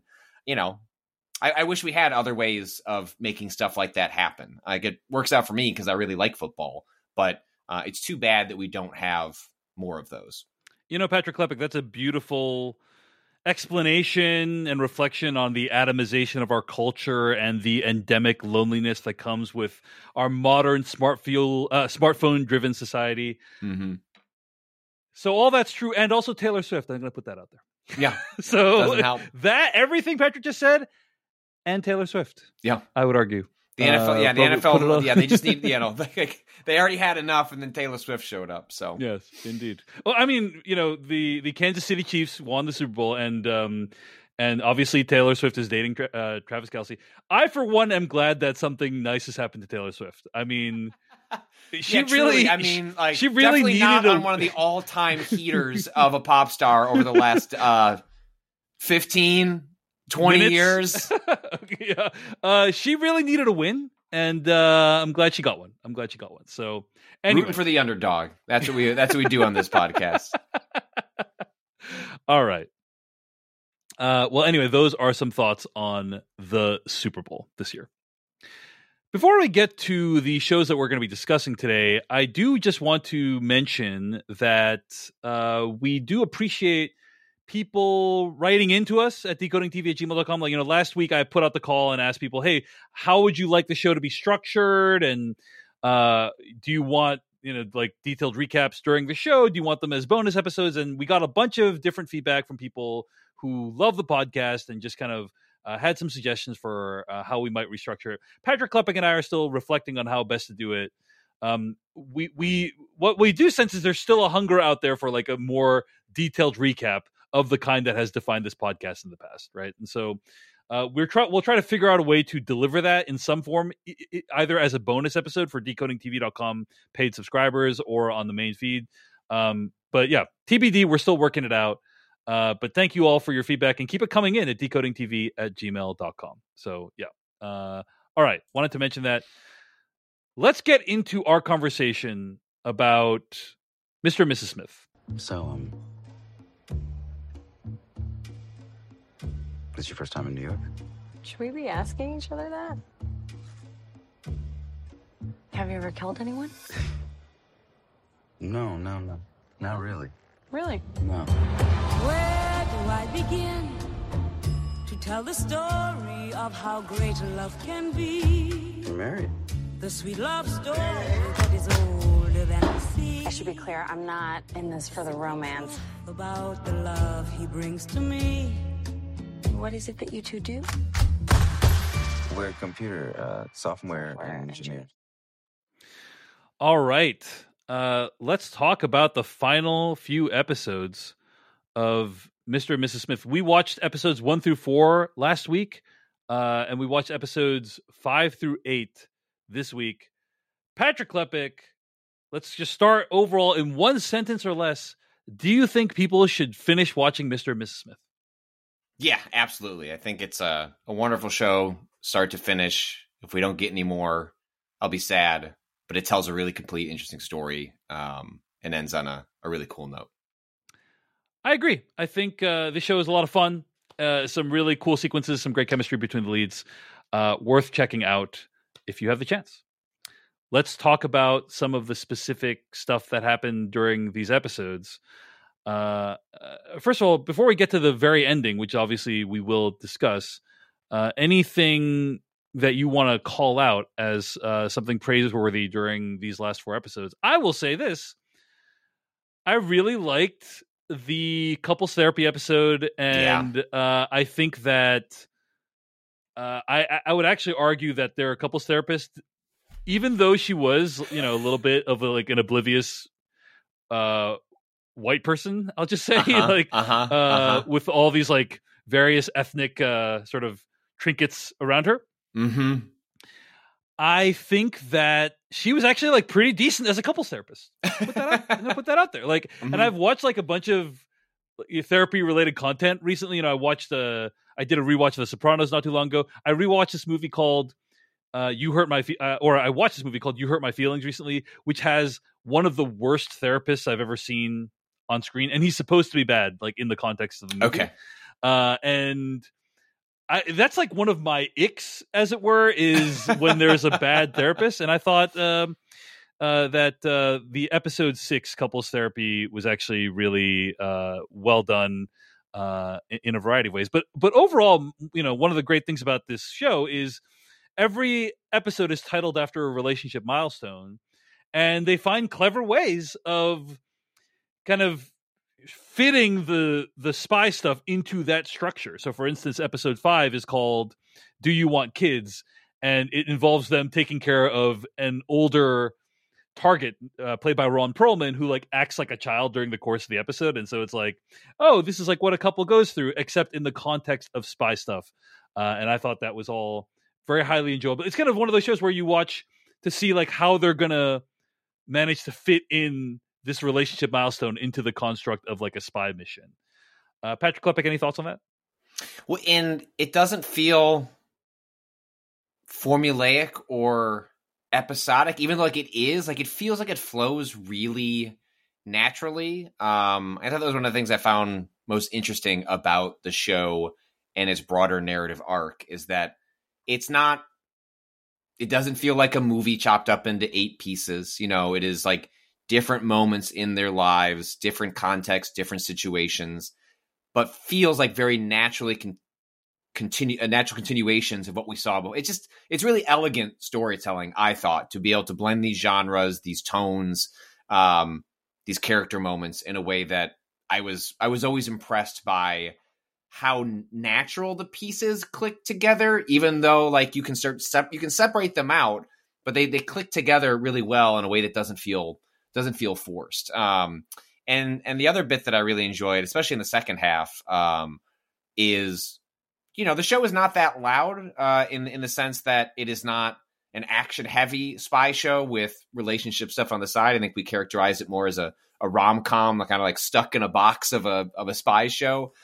S6: I wish we had other ways of making stuff like that happen. Like, it works out for me because I really like football, but it's too bad that we don't have more of those.
S2: Patrick Klepek, that's a beautiful explanation and reflection on the atomization of our culture and the endemic loneliness that comes with our modern smartphone-driven society.
S6: Mm-hmm.
S2: So all that's true, and also Taylor Swift. I'm going to put that out there.
S6: Yeah.
S2: So
S6: doesn't help.
S2: That everything Patrick just said, and Taylor Swift.
S6: Yeah,
S2: I would argue.
S6: The NFL, the NFL, they just need, they already had enough, and then Taylor Swift showed up. So
S2: yes, indeed. Well, I mean, the Kansas City Chiefs won the Super Bowl, and obviously Taylor Swift is dating Travis Kelce. I, for one, am glad that something nice has happened to Taylor Swift. I mean, she really
S6: definitely
S2: needed
S6: not on one of the all-time heaters of a pop star over the last 15. 20
S2: minutes.
S6: Years.
S2: Yeah. She really needed a win, and I'm glad she got one. So anyway,
S6: rooting for the underdog. That's what we do on this podcast.
S2: All right. Well, anyway, those are some thoughts on the Super Bowl this year. Before we get to the shows that we're going to be discussing today, I do just want to mention that we do appreciate people writing into us at decodingtv@gmail.com. Like, last week I put out the call and asked people, hey, how would you like the show to be structured? And do you want, like detailed recaps during the show? Do you want them as bonus episodes? And we got a bunch of different feedback from people who love the podcast and just kind of had some suggestions for how we might restructure it. Patrick Klepek and I are still reflecting on how best to do it. What we do sense is there's still a hunger out there for like a more detailed recap of the kind that has defined this podcast in the past, right? And so we'll try to figure out a way to deliver that in some form, either as a bonus episode for decodingtv.com paid subscribers or on the main feed. But yeah, TBD, we're still working it out. But thank you all for your feedback, and keep it coming in at decodingtv@gmail.com. So yeah. All right. Wanted to mention that. Let's get into our conversation about Mr. and Mrs. Smith.
S10: So, this is your first time in New York?
S3: Should we be asking each other that? Have you ever killed anyone?
S10: No. Not really.
S3: Really?
S10: No.
S11: Where do I begin to tell the story of how great love can be?
S10: You're married.
S11: The sweet love story that is older than the sea.
S3: I should be clear, I'm not in this for the romance.
S11: About the love he brings to me.
S3: What is it that you two do?
S4: We're computer software engineers.
S2: All right. Let's talk about the final few episodes of Mr. and Mrs. Smith. We watched episodes 1 through 4 last week, and we watched episodes 5 through 8 this week. Patrick Klepek, let's just start overall in one sentence or less. Do you think people should finish watching Mr. and Mrs. Smith?
S6: Yeah, absolutely. I think it's a wonderful show, start to finish. If we don't get any more, I'll be sad. But it tells a really complete, interesting story and ends on a really cool note.
S2: I agree. I think the show is a lot of fun. Some really cool sequences, some great chemistry between the leads. Worth checking out if you have the chance. Let's talk about some of the specific stuff that happened during these episodes. First of all, before we get to the very ending, which obviously we will discuss, anything that you want to call out as something praiseworthy during these last 4 episodes? I will say this. I really liked the couples therapy episode, and I think that I would actually argue that their couples therapist, even though she was, a little bit of an oblivious white person, I'll just say, with all these various ethnic sort of trinkets around her.
S6: Mm-hmm.
S2: I think that she was actually pretty decent as a couples therapist. Put that out there. And I've watched a bunch of therapy related content recently. I did a rewatch of The Sopranos not too long ago. I rewatched this movie called I watched this movie called You Hurt My Feelings recently, which has one of the worst therapists I've ever seen on screen, and he's supposed to be bad, in the context of the movie.
S6: Okay,
S2: and that's one of my icks, as it were, is when there's a bad therapist. And I thought that the episode 6 couples therapy was actually really well done in a variety of ways. But overall, one of the great things about this show is every episode is titled after a relationship milestone, and they find clever ways of kind of fitting the spy stuff into that structure. So for instance, episode 5 is called Do You Want Kids? And it involves them taking care of an older target played by Ron Perlman, who acts like a child during the course of the episode. And so it's this is what a couple goes through, except in the context of spy stuff. And I thought that was all very highly enjoyable. It's kind of one of those shows where you watch to see how they're going to manage to fit in this relationship milestone into the construct of a spy mission. Patrick Klepek, any thoughts on that?
S6: Well, and it doesn't feel formulaic or episodic, even though it is. It feels like it flows really naturally. I thought that was one of the things I found most interesting about the show and its broader narrative arc, is that it doesn't feel like a movie chopped up into 8 pieces. It is different moments in their lives, different contexts, different situations, but feels very naturally natural continuations of what we saw. But it's really elegant storytelling, I thought, to be able to blend these genres, these tones, these character moments in a way that I was always impressed by how natural the pieces click together, even though you can separate them out, but they click together really well in a way that doesn't feel forced. And the other bit that I really enjoyed, especially in the second half, is, the show is not that loud in the sense that it is not an action heavy spy show with relationship stuff on the side. I think we characterize it more as a rom-com, kind of stuck in a box of a spy show.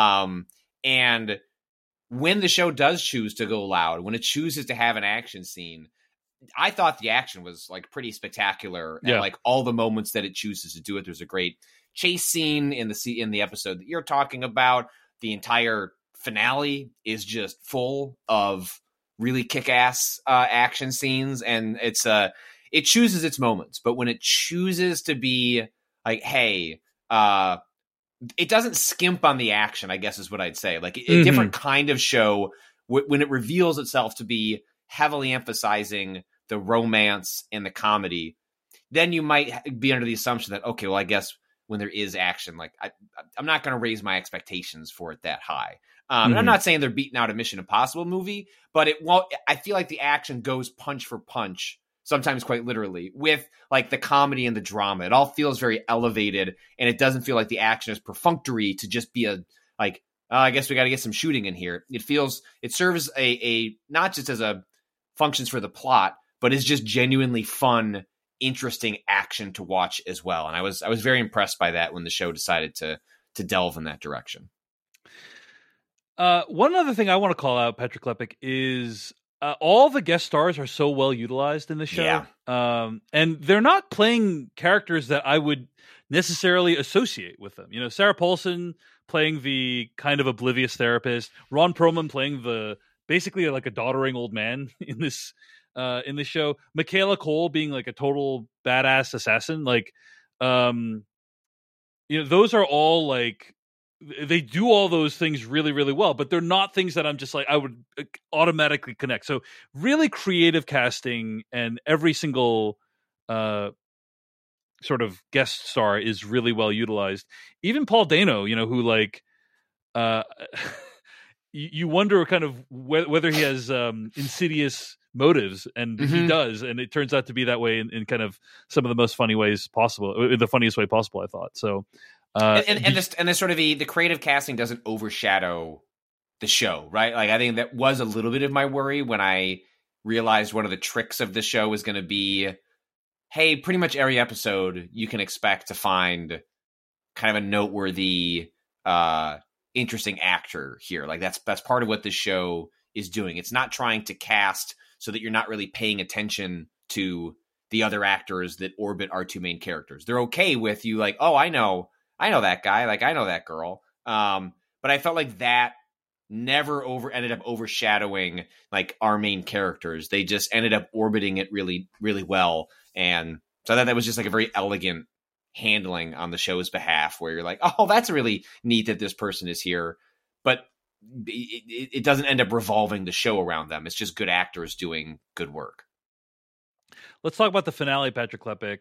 S6: And when the show does choose to go loud, when it chooses to have an action scene, I thought the action was pretty spectacular.
S2: Yeah.
S6: And all the moments that it chooses to do it. There's a great chase scene in the episode that you're talking about. The entire finale is just full of really kick-ass action scenes, and it's it chooses its moments, but when it chooses to be like, hey, it doesn't skimp on the action, I guess is what I'd say. Like a different kind of show when it reveals itself to be heavily emphasizing the romance and the comedy, then you might be under the assumption that, okay, well, I guess when there is action, like I'm not going to raise my expectations for it that high. And I'm not saying they're beating out a Mission Impossible movie, but it won't. I feel like the action goes punch for punch, sometimes quite literally, with like the comedy and the drama. It all feels very elevated, and it doesn't feel like the action is perfunctory to just be I guess we got to get some shooting in here. It serves a not just as a functions for the plot, but is just genuinely fun, interesting action to watch as well. And I was very impressed by that when the show decided to delve in that direction.
S2: One other thing I want to call out, Patrick Klepek, is all the guest stars are so well utilized in the show. Yeah. And they're not playing characters that I would necessarily associate with them. You know, Sarah Paulson playing the kind of oblivious therapist, Ron Perlman playing the basically like a doddering old man in this show, Michaela Cole being like a total badass assassin. Like, you know, those are all like, they do all those things really, really well, but they're not things that I'm just like, I would automatically connect. So really creative casting, and every single sort of guest star is really well utilized. Even Paul Dano, you know, who like, you wonder kind of whether he has insidious motives, and he does, and it turns out to be that way in kind of some of the most funny ways possible, in the funniest way possible, I thought. So, and
S6: this sort of the creative casting doesn't overshadow the show, right? Like I think that was a little bit of my worry when I realized one of the tricks of the show was going to be, hey, pretty much every episode you can expect to find kind of a noteworthy, interesting actor here. Like that's part of what this show is doing. It's not trying to cast so that you're not really paying attention to the other actors that orbit our two main characters. They're okay with you like, oh, I know that guy, like I know that girl. But I felt like that never ended up overshadowing like our main characters. They just ended up orbiting it really, really well. And so I thought that was just like a very elegant handling on the show's behalf, where you're like, oh, that's really neat that this person is here. But it doesn't end up revolving the show around them. It's just good actors doing good work.
S2: Let's talk about the finale, Patrick Klepek.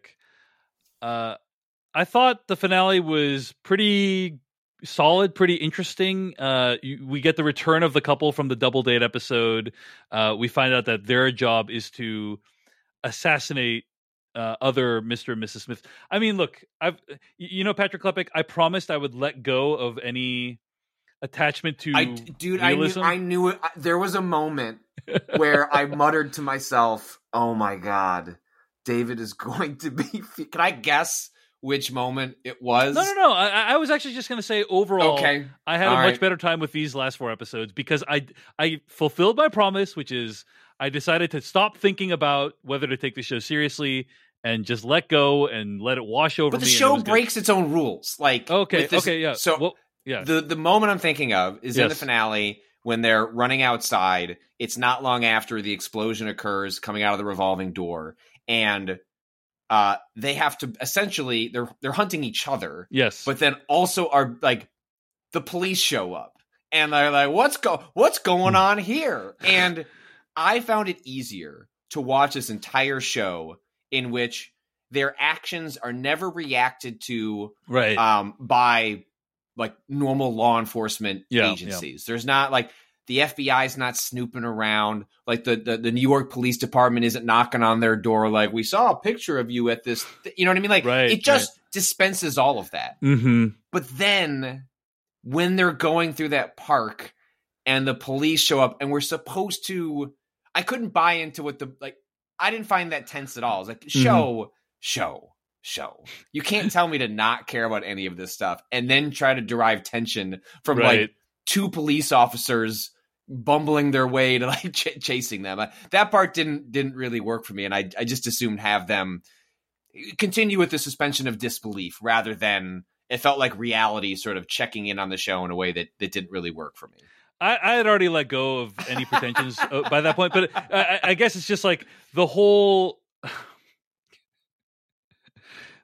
S2: I thought the finale was pretty solid, pretty interesting. We get the return of the couple from the double date episode. We find out that their job is to assassinate other Mr. and Mrs. Smith. I mean, look, Patrick Klepek, I promised I would let go of any attachment to realism.
S6: I knew it. There was a moment where I muttered to myself, oh my God, David is going to be... Can I guess which moment it was?
S2: No. I was actually just going to say overall,
S6: okay.
S2: I had a much better time with these last 4 episodes because I fulfilled my promise, which is I decided to stop thinking about whether to take the show seriously and just let go and let it wash over me.
S6: But the show breaks its own rules. Like,
S2: yeah.
S6: So
S2: yeah.
S6: The moment I'm thinking of is in the finale when they're running outside. It's not long after the explosion occurs coming out of the revolving door. And they have to essentially they're hunting each other.
S2: Yes.
S6: But then also are like the police show up and they're like, what's going on here? And I found it easier to watch this entire show in which their actions are never reacted to by like normal law enforcement agencies. There's not like the FBI's not snooping around. Like the New York Police Department isn't knocking on their door like, we saw a picture of you at this. You know what I mean? Like it just dispenses all of that.
S2: Mm-hmm.
S6: But then when they're going through that park and the police show up and we're supposed to, I couldn't buy into what I didn't find that tense at all. I was like, show. You can't tell me to not care about any of this stuff and then try to derive tension from like 2 police officers bumbling their way to like chasing them. That part didn't really work for me, and I just assumed have them continue with the suspension of disbelief rather than it felt like reality sort of checking in on the show in a way that didn't really work for me.
S2: I had already let go of any pretensions by that point, but I guess it's just like the whole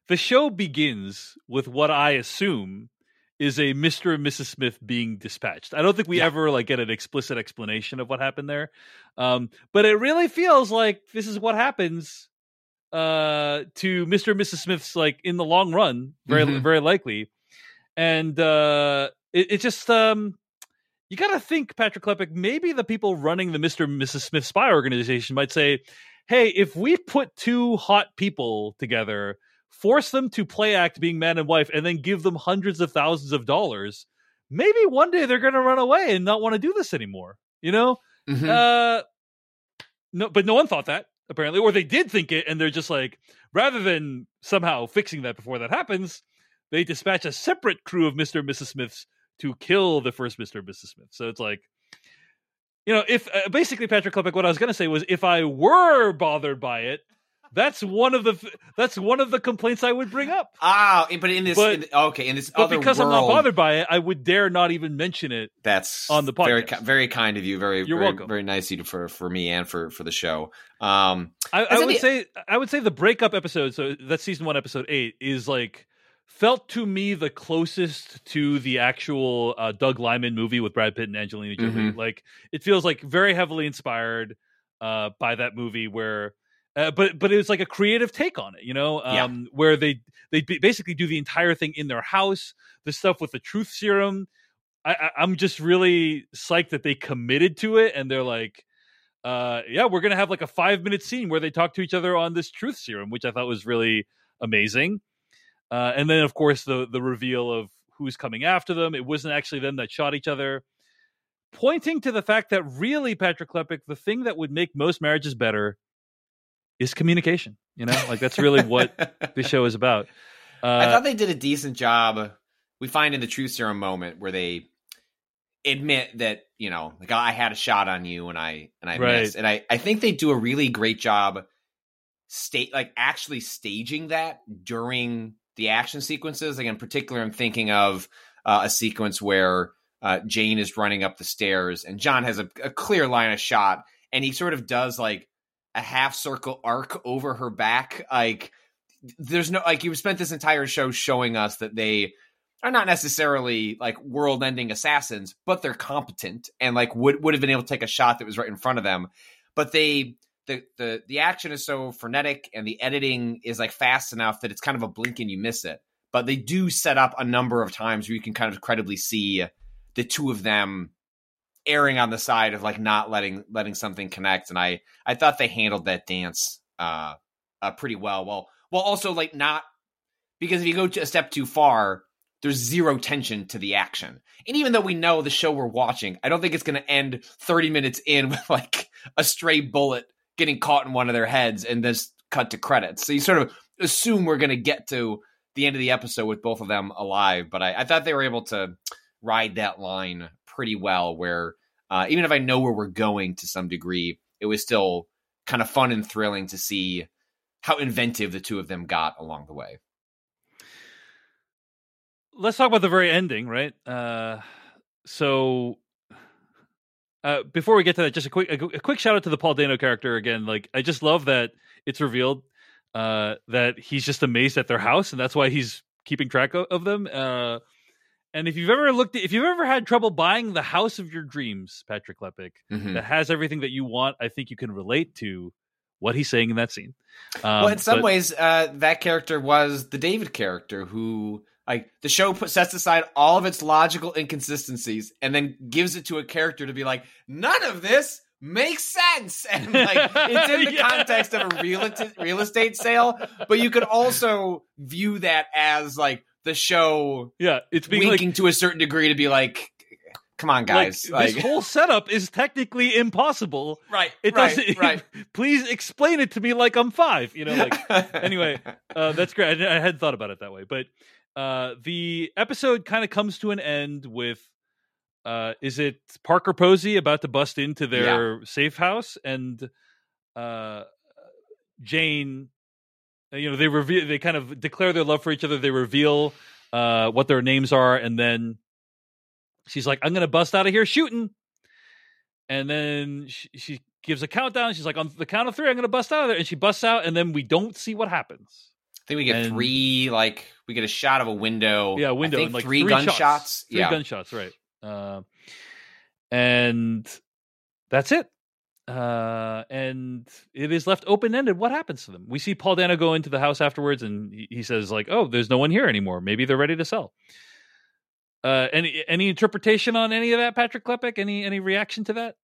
S2: the show begins with what I assume is a Mr. and Mrs. Smith being dispatched. I don't think we ever like get an explicit explanation of what happened there. But it really feels like this is what happens to Mr. and Mrs. Smith's, like, in the long run, very likely. And it just you got to think, Patrick Klepek, maybe the people running the Mr. and Mrs. Smith spy organization might say, hey, if we put two hot people together, force them to play act being man and wife, and then give them hundreds of thousands of dollars, maybe one day they're going to run away and not want to do this anymore. You know? No, but no one thought that, apparently, or they did think it, and they're just like, rather than somehow fixing that before that happens, they dispatch a separate crew of Mr. and Mrs. Smiths to kill the first Mr. and Mrs. Smith. So it's like, you know, if basically, Patrick Klepek, what I was going to say was, if I were bothered by it, that's one of the complaints I would bring up.
S6: But in this other
S2: because
S6: world,
S2: I'm not bothered by it, I would dare not even mention it.
S6: That's
S2: on the podcast.
S6: Very kind of you.
S2: You're welcome.
S6: Very nice of you for me and for the show.
S2: I would say the breakup episode, so that's season 1, episode 8, is like felt to me the closest to the actual Doug Liman movie with Brad Pitt and Angelina Jolie. Like, it feels like very heavily inspired by that movie, where. But it was like a creative take on it, you know, where they basically do the entire thing in their house. The stuff with the truth serum, I'm just really psyched that they committed to it, and they're like, we're gonna have like a 5-minute scene where they talk to each other on this truth serum, which I thought was really amazing. And then, of course, the reveal of who's coming after them. It wasn't actually them that shot each other, pointing to the fact that really, Patrick Klepek, the thing that would make most marriages better is communication. You know, like, that's really what the show is about.
S6: I thought they did a decent job. We find in the truth serum moment where they admit that, you know, like, I had a shot on you and I missed. And I think they do a really great job actually staging that during the action sequences. Like, in particular, I'm thinking of a sequence where Jane is running up the stairs and John has a clear line of shot, and he sort of does like a half circle arc over her back. Like, there's no, like, you've spent this entire show showing us that they are not necessarily like world ending assassins, but they're competent and like would have been able to take a shot that was right in front of them. But the action is so frenetic and the editing is like fast enough that it's kind of a blink and you miss it. But they do set up a number of times where you can kind of credibly see the two of them erring on the side of like not letting something connect. And I thought they handled that dance pretty well. Well, also like not, because if you go a step too far, there's zero tension to the action. And even though we know the show we're watching, I don't think it's going to end 30 minutes in with like a stray bullet getting caught in one of their heads and just cut to credits. So you sort of assume we're going to get to the end of the episode with both of them alive. But I thought they were able to ride that line pretty well, where even if I know where we're going to some degree, it was still kind of fun and thrilling to see how inventive the two of them got along the way.
S2: Let's talk about the very ending, right? So before we get to that, just a quick shout out to the Paul Dano character again. Like, I just love that it's revealed that he's just amazed at their house, and that's why he's keeping track of them. And if you've ever had trouble buying the house of your dreams, Patrick Klepek, that has everything that you want, I think you can relate to what he's saying in that scene.
S6: Well, in some ways, that character was the David character who, like, the show sets aside all of its logical inconsistencies and then gives it to a character to be like, none of this makes sense. And like, it's in the context of a real estate sale, but you could also view that as like the show
S2: it's being
S6: winking
S2: like,
S6: to a certain degree to be like, come on, guys.
S2: Like, this whole setup is technically impossible.
S6: Right.
S2: It doesn't. Right. Please explain it to me like I'm 5. You know. Like, anyway, that's great. I hadn't thought about it that way, but the episode kind of comes to an end with, is it Parker Posey about to bust into their safe house, and Jane. You know, they kind of declare their love for each other. They reveal what their names are, and then she's like, "I'm going to bust out of here shooting." And then she gives a countdown. She's like, "On the count of 3, I'm going to bust out of there." And she busts out, and then we don't see what happens.
S6: think we get three, like, we get a shot of a window.
S2: Yeah, window.
S6: I think
S2: and like
S6: three gunshots.
S2: Three gunshots, right. And that's it. And it is left open-ended. What happens to them? We see Paul Dano go into the house afterwards, and he says, like, oh, there's no one here anymore. Maybe they're ready to sell. Any interpretation on any of that, Patrick Klepek? Any reaction to that?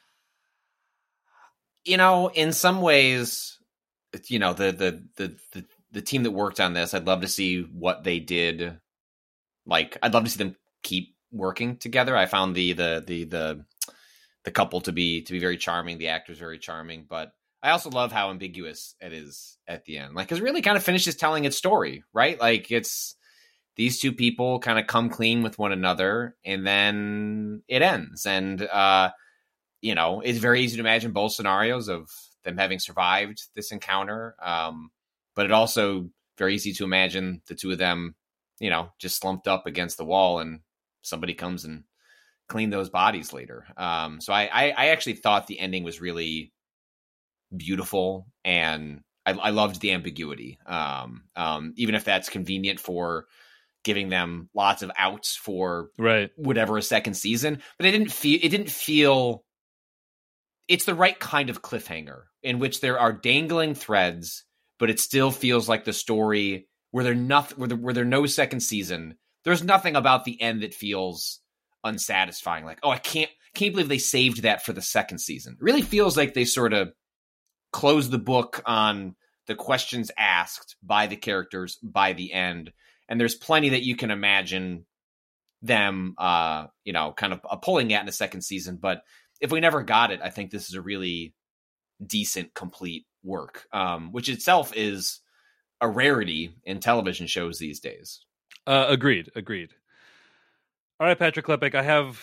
S6: You know, in some ways, you know, the team that worked on this, I'd love to see what they did. Like, I'd love to see them keep working together. I found the couple to be very charming, the actors very charming, but I also love how ambiguous it is at the end. Like, because it really kind of finishes telling its story, right? Like, it's these two people kind of come clean with one another, and then it ends. And you know, it's very easy to imagine both scenarios of them having survived this encounter. But it also very easy to imagine the two of them, you know, just slumped up against the wall and somebody comes and clean those bodies later. So I actually thought the ending was really beautiful, and I loved the ambiguity. Even if that's convenient for giving them lots of outs for whatever a second season, but it didn't feel it's the right kind of cliffhanger in which there are dangling threads, but it still feels like the story where there no second season. There's nothing about the end that feels unsatisfying. Like, oh, I can't believe they saved that for the second season. It really feels like they sort of closed the book on the questions asked by the characters by the end. And there's plenty that you can imagine them, you know, kind of pulling at in the second season. But if we never got it, I think this is a really decent, complete work, which itself is a rarity in television shows these days.
S2: Agreed. All right, Patrick Klepek, I have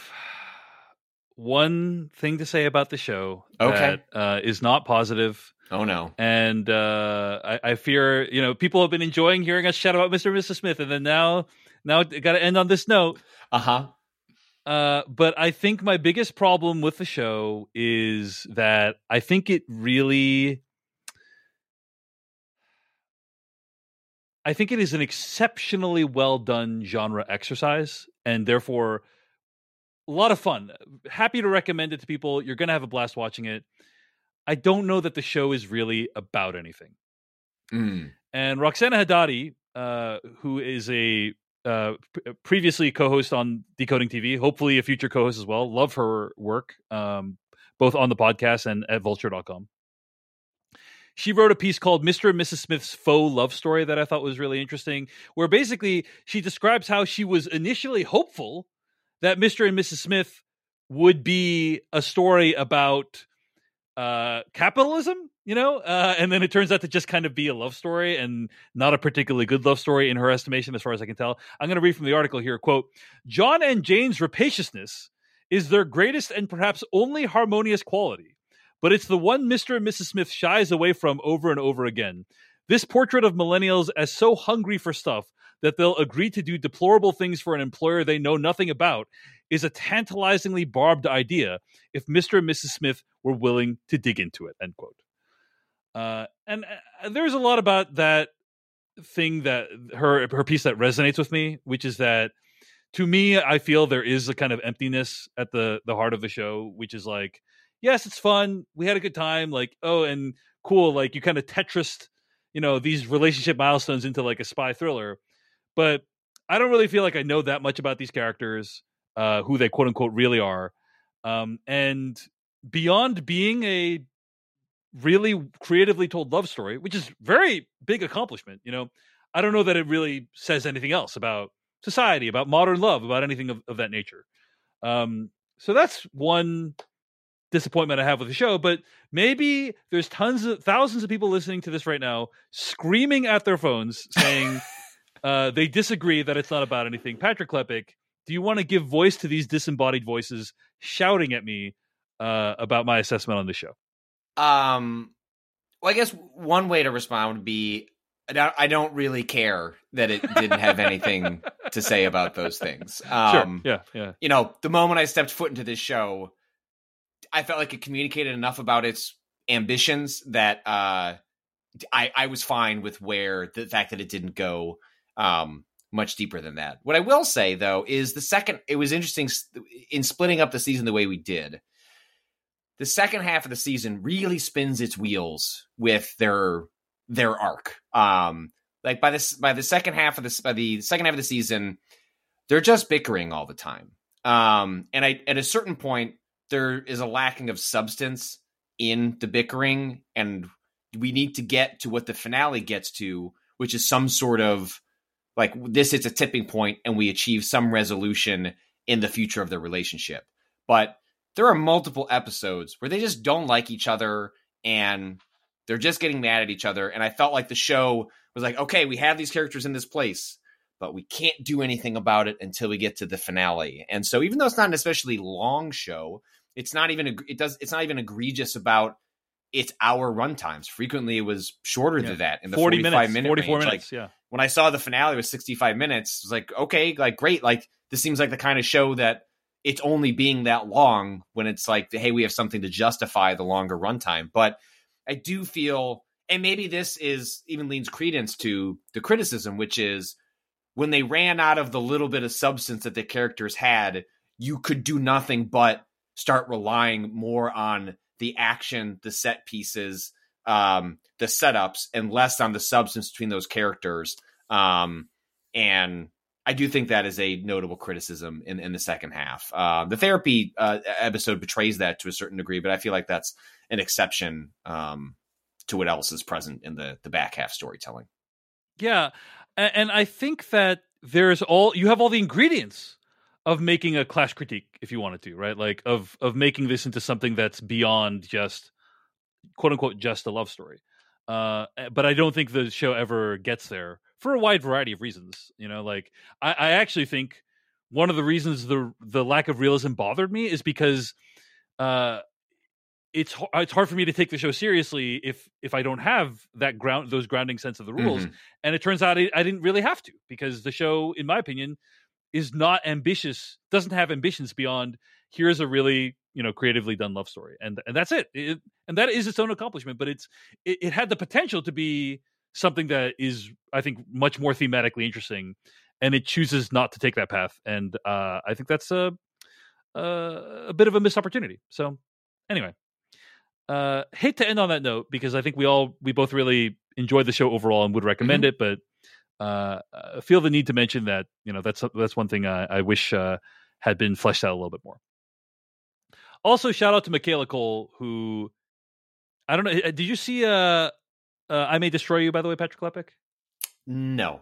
S2: one thing to say about the show that is not positive.
S6: Oh, no.
S2: And I fear, you know, people have been enjoying hearing us chat about Mr. and Mrs. Smith, and then now it got to end on this note. But I think my biggest problem with the show is that I think it is an exceptionally well done genre exercise, and therefore a lot of fun. Happy to recommend it to people. You're going to have a blast watching it. I don't know that the show is really about anything. And Roxana Haddadi, who is a previously co-host on Decoding TV, hopefully a future co-host as well. Love her work, both on the podcast and at vulture.com. She wrote a piece called Mr. and Mrs. Smith's Faux Love Story that I thought was really interesting, where basically she describes how she was initially hopeful that Mr. and Mrs. Smith would be a story about capitalism, you know, and then it turns out to just kind of be a love story and not a particularly good love story in her estimation, as far as I can tell. I'm going to read from the article here. Quote, John and Jane's rapaciousness is their greatest and perhaps only harmonious quality, but it's the one Mr. and Mrs. Smith shies away from over and over again. This portrait of millennials as so hungry for stuff that they'll agree to do deplorable things for an employer they know nothing about is a tantalizingly barbed idea if Mr. and Mrs. Smith were willing to dig into it, end quote. And there's a lot about that thing, that her piece that resonates with me, which is that, to me, I feel there is a kind of emptiness at the heart of the show, which is like, yes, it's fun. We had a good time. Like, oh, and cool. Like, you kind of Tetrised, you know, these relationship milestones into like a spy thriller. But I don't really feel like I know that much about these characters, who they quote unquote really are. And beyond being a really creatively told love story, which is very big accomplishment, you know, I don't know that it really says anything else about society, about modern love, about anything of that nature. So that's one disappointment I have with the show, but maybe there's thousands of people listening to this right now screaming at their phones saying they disagree that it's not about anything. Patrick Klepek, do you want to give voice to these disembodied voices shouting at me about my assessment on the show?
S6: Well, I guess one way to respond would be, I don't really care that it didn't have anything to say about those things.
S2: Sure. Yeah.
S6: You know, the moment I stepped foot into this show, I felt like it communicated enough about its ambitions that I was fine with where the fact that it didn't go much deeper than that. What I will say, though, is it was interesting in splitting up the season the way we did. The second half of the season really spins its wheels with their arc. Like by the second half of the season, they're just bickering all the time. And at a certain point, there is a lacking of substance in the bickering, and we need to get to what the finale gets to, which is some sort of like this is a tipping point and we achieve some resolution in the future of their relationship. But there are multiple episodes where they just don't like each other and they're just getting mad at each other. And I felt like the show was like, okay, we have these characters in this place, but we can't do anything about it until we get to the finale. And so even though it's not an especially long show, it's not even egregious about its hour runtimes. Frequently it was shorter than that in the 45 minutes,
S2: 44
S6: range.
S2: minutes.
S6: Like, when I saw the finale was 65 minutes, it was like, okay, like great. Like this seems like the kind of show that it's only being that long when it's like, hey, we have something to justify the longer runtime. But I do feel, and maybe this is even leans credence to the criticism, which is when they ran out of the little bit of substance that the characters had, you could do nothing but start relying more on the action, the set pieces, the setups, and less on the substance between those characters. And I do think that is a notable criticism in the second half. The therapy episode betrays that to a certain degree, but I feel like that's an exception to what else is present in the back half storytelling.
S2: Yeah. And I think that you have all the ingredients of making a Clash critique if you wanted to, right? Like of making this into something that's beyond just quote unquote just a love story. But I don't think the show ever gets there for a wide variety of reasons. You know, like I actually think one of the reasons the lack of realism bothered me is because it's hard for me to take the show seriously if I don't have those grounding sense of the rules. Mm-hmm. And it turns out I didn't really have to, because the show, in my opinion, is not ambitious, doesn't have ambitions beyond here's a really, creatively done love story. And that's it. And that is its own accomplishment, but it had the potential to be something that is, I think, much more thematically interesting, and it chooses not to take that path. And I think that's a bit of a missed opportunity. So anyway, hate to end on that note, because I think we both really enjoyed the show overall and would recommend it, but feel the need to mention that, that's one thing I wish had been fleshed out a little bit more. Also, shout out to Michaela Cole, who, I don't know, did you see I May Destroy You, by the way, Patrick Klepek?
S6: No.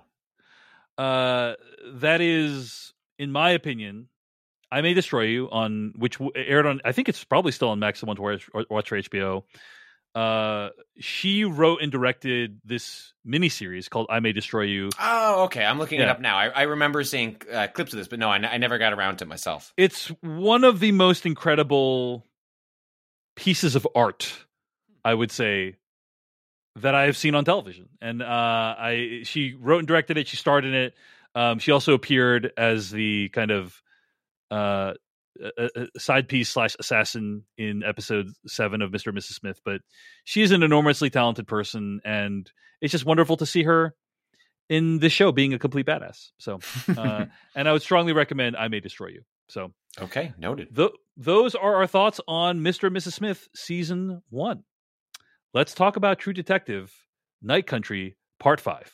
S2: That is, in my opinion, I May Destroy You, which aired on, I think it's probably still on Max, someone to watch for HBO. She wrote and directed this miniseries called I May Destroy You.
S6: Oh, okay. I'm looking it up now. I remember seeing clips of this, but no, I never got around to it myself.
S2: It's one of the most incredible pieces of art, I would say, that I have seen on television. And she wrote and directed it. She starred in it. She also appeared as the kind of a side piece / assassin in episode 7 of Mr. and Mrs. Smith. But she is an enormously talented person, and it's just wonderful to see her in this show being a complete badass. So, and I would strongly recommend I May Destroy You. So,
S6: okay, noted.
S2: Those are our thoughts on Mr. and Mrs. Smith season 1. Let's talk about True Detective Night Country Part 5.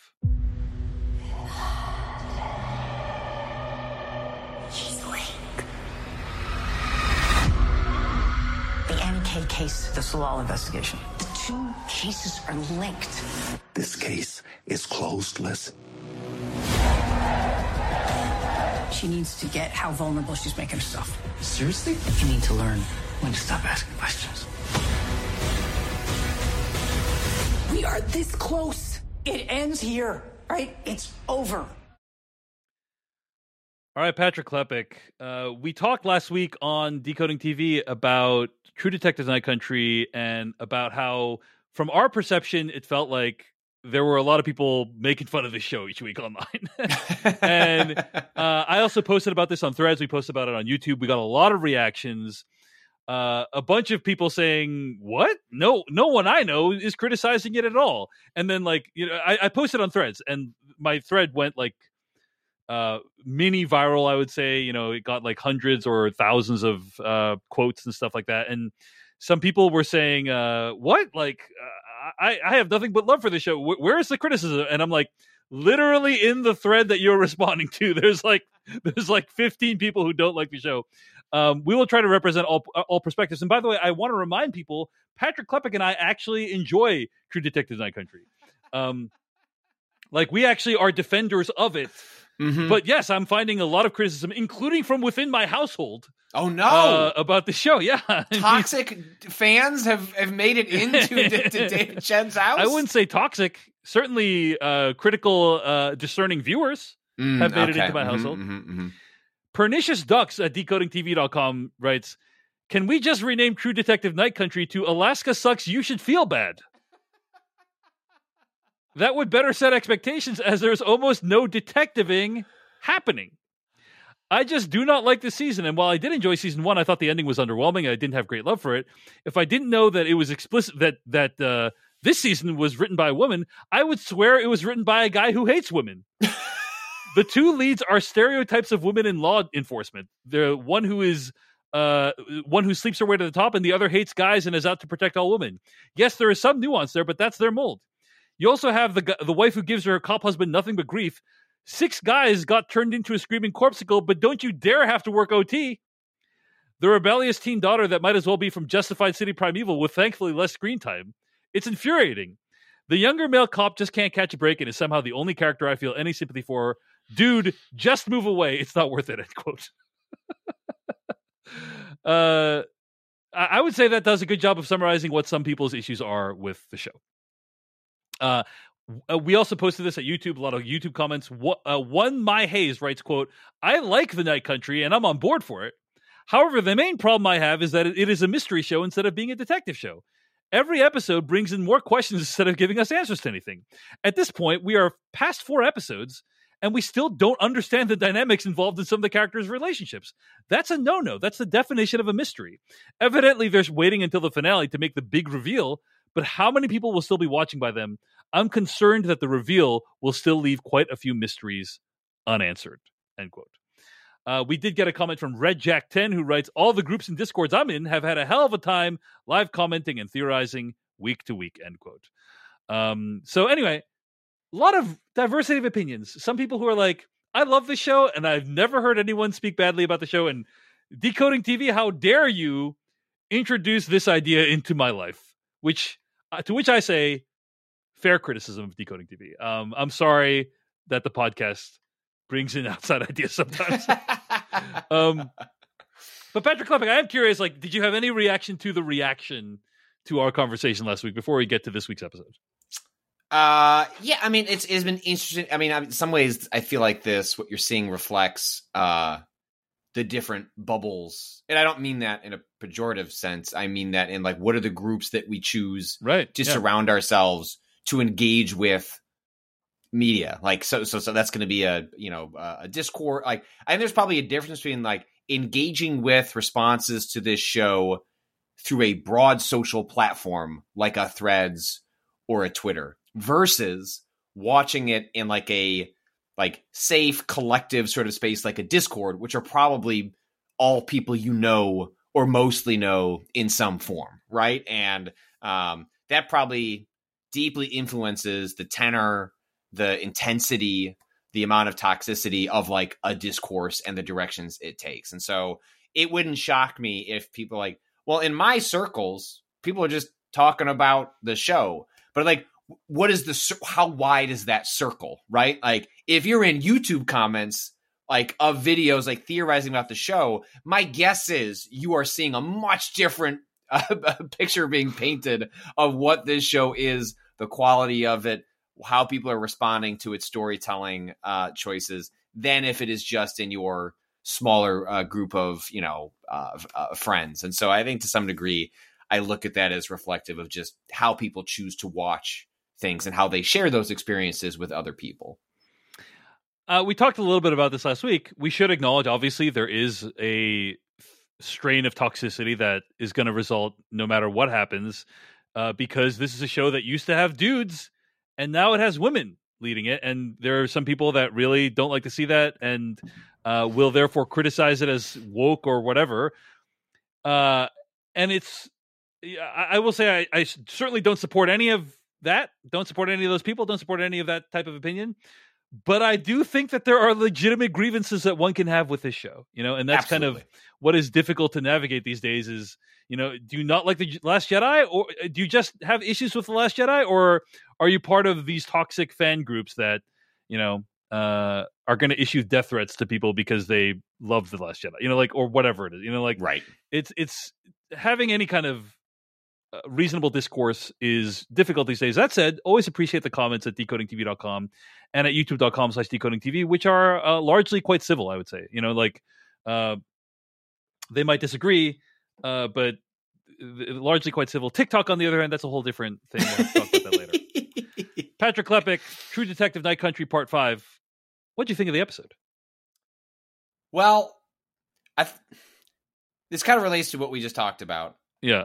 S12: Case, the Salal investigation. The 2 cases are linked.
S13: This case is closed, Liz.
S12: She needs to get how vulnerable she's making herself.
S13: Seriously?
S12: You need to learn when to stop asking questions. We are this close. It ends here, right? It's over.
S2: All right, Patrick Klepek. We talked last week on Decoding TV about True Detective Night Country and about how, from our perception, it felt like there were a lot of people making fun of this show each week online. And I also posted about this on Threads. We posted about it on YouTube. We got a lot of reactions. a bunch of people saying, "What? No one I know is criticizing it at all." And then, like, I posted on Threads, and my thread went like mini viral. I would say, it got like hundreds or thousands of quotes and stuff like that. And some people were saying, "What? Like, I have nothing but love for the show. Where is the criticism?" And I'm like, literally in the thread that you're responding to, there's like 15 people who don't like the show. We will try to represent all perspectives. And by the way, I want to remind people, Patrick Klepek and I actually enjoy True Detective Night Country. Like, we actually are defenders of it. Mm-hmm. But yes, I'm finding a lot of criticism, including from within my household.
S6: Oh no!
S2: About the show, yeah.
S6: Toxic fans have made it into David Chen's house.
S2: I wouldn't say toxic. Certainly, critical, discerning viewers have made it into my household. Pernicious Ducks at decodingtv.com writes, "Can we just rename True Detective Night Country to Alaska Sucks, You Should Feel Bad? That would better set expectations, as there's almost no detectiving happening. I just do not like the season, and while I did enjoy season 1, I thought the ending was underwhelming and I didn't have great love for it. If I didn't know that it was explicit that this season was written by a woman, I would swear it was written by a guy who hates women." The two leads are stereotypes of women in law enforcement. The one who is one who sleeps her way to the top, and the other hates guys and is out to protect all women. Yes, there is some nuance there, but that's their mold. You also have the wife who gives her cop husband nothing but grief. 6 guys got turned into a screaming corpsicle, but don't you dare have to work OT. The rebellious teen daughter that might as well be from Justified City Primeval with thankfully less screen time. It's infuriating. The younger male cop just can't catch a break and is somehow the only character I feel any sympathy for. Dude, just move away. It's not worth it, end quote. I would say that does a good job of summarizing what some people's issues are with the show. We also posted this at YouTube, a lot of YouTube comments. One My Hayes writes, quote, "I like the Night Country and I'm on board for it. However, the main problem I have is that it is a mystery show instead of being a detective show. Every episode brings in more questions instead of giving us answers to anything. At this point, we are past 4 episodes and we still don't understand the dynamics involved in some of the characters' relationships. That's a no-no. That's the definition of a mystery. Evidently, they're waiting until the finale to make the big reveal, but how many people will still be watching by then? I'm concerned that the reveal will still leave quite a few mysteries unanswered," end quote. We did get a comment from Red Jack 10 who writes, "All the groups and discords I'm in have had a hell of a time live commenting and theorizing week to week," end quote. So anyway, a lot of diversity of opinions. Some people who are like, "I love the show and I've never heard anyone speak badly about the show," and Decoding TV, how dare you introduce this idea into my life? To which I say, fair criticism of Decoding TV. I'm sorry that the podcast brings in outside ideas sometimes. But Patrick Klepek, I am curious, like, did you have any reaction to the reaction to our conversation last week before we get to this week's episode?
S6: Yeah, I mean, it's been interesting. I mean, in some ways, I feel like what you're seeing reflects the different bubbles. And I don't mean that in a pejorative sense. I mean that in, like, what are the groups that we choose to surround ourselves to engage with media? Like, so that's going to be a Discord. Like, I think there's probably a difference between, like, engaging with responses to this show through a broad social platform like a Threads or a Twitter versus watching it in like a safe collective sort of space like a Discord, which are probably all people you know or mostly know in some form, right? And that probably deeply influences the tenor, the intensity, the amount of toxicity of like a discourse and the directions it takes. And so it wouldn't shock me if people like, well, in my circles, people are just talking about the show, but like, how wide is that circle, right? Like, if you're in YouTube comments, like, of videos, like, theorizing about the show, my guess is you are seeing a much different picture being painted of what this show is, the quality of it, how people are responding to its storytelling choices, than if it is just in your smaller group of, friends. And so I think to some degree, I look at that as reflective of just how people choose to watch things and how they share those experiences with other people.
S2: We talked a little bit about this last week. We should acknowledge, obviously, there is a strain of toxicity that is going to result no matter what happens, because this is a show that used to have dudes and now it has women leading it. And there are some people that really don't like to see that and will therefore criticize it as woke or whatever. And it's, I will say, I certainly don't support any of that. Don't support any of those people. Don't support any of that type of opinion. But I do think that there are legitimate grievances that one can have with this show, and that's
S6: Absolutely.
S2: kind of what is difficult to navigate these days is, do you not like The Last Jedi, or do you just have issues with The Last Jedi, or are you part of these toxic fan groups that, are going to issue death threats to people because they love The Last Jedi, or whatever it is,
S6: right.
S2: It's having any kind of reasonable discourse is difficult these days. That said, always appreciate the comments at decodingtv.com and at youtube.com/decodingtv, which are largely quite civil, I would say. They might disagree, but largely quite civil. TikTok, on the other hand, that's a whole different thing. We'll have to talk about that later. Patrick Klepek, True Detective Night Country Part 5. What'd you think of the episode?
S6: Well, this kind of relates to what we just talked about.
S2: Yeah.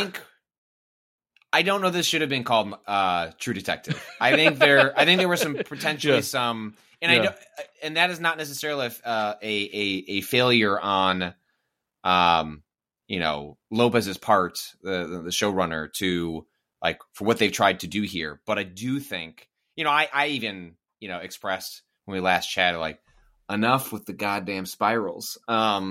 S6: I don't know this should have been called True Detective. I think there were some potentially some, and that is not necessarily a failure on Lopez's part, the showrunner, to for what they've tried to do here. But I do think, I even expressed when we last chatted, enough with the goddamn spirals.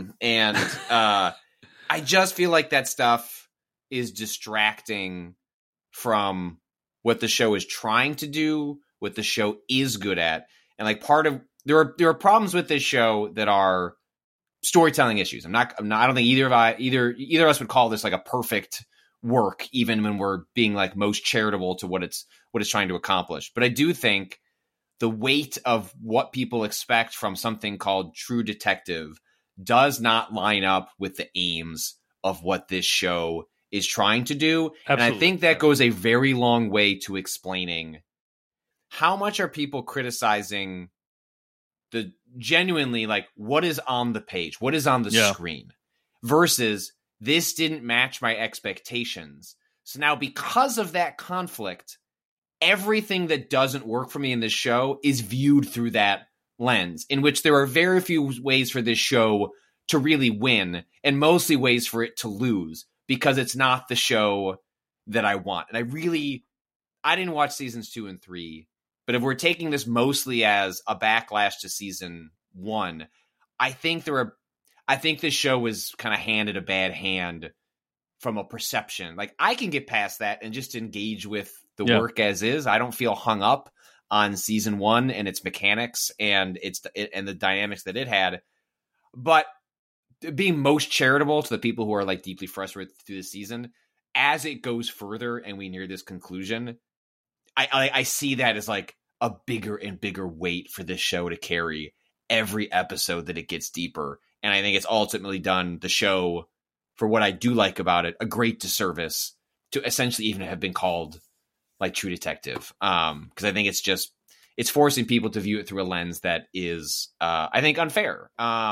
S6: I just feel like that stuff is distracting from what the show is trying to do, what the show is good at. And there are problems with this show that are storytelling issues. I don't think either of us would call this a perfect work, even when we're being most charitable to what it's trying to accomplish. But I do think the weight of what people expect from something called True Detective does not line up with the aims of what this show is trying to do. Absolutely. And I think that goes a very long way to explaining how much are people criticizing the genuinely what is on the page, what is on the screen, versus this didn't match my expectations. So now, because of that conflict, everything that doesn't work for me in this show is viewed through that lens, in which there are very few ways for this show to really win and mostly ways for it to lose, because it's not the show that I want. And I didn't watch seasons 2 and 3, but if we're taking this mostly as a backlash to season 1, I think this show was kind of handed a bad hand from a perception. I can get past that and just engage with the work as is. I don't feel hung up on season 1 and its mechanics and the dynamics that it had. But being most charitable to the people who are deeply frustrated through the season, as it goes further and we near this conclusion, I see that as a bigger and bigger weight for this show to carry every episode that it gets deeper. And I think it's ultimately done the show, for what I do like about it, a great disservice to essentially even have been called True Detective. Because I think it's forcing people to view it through a lens that is, I think, unfair.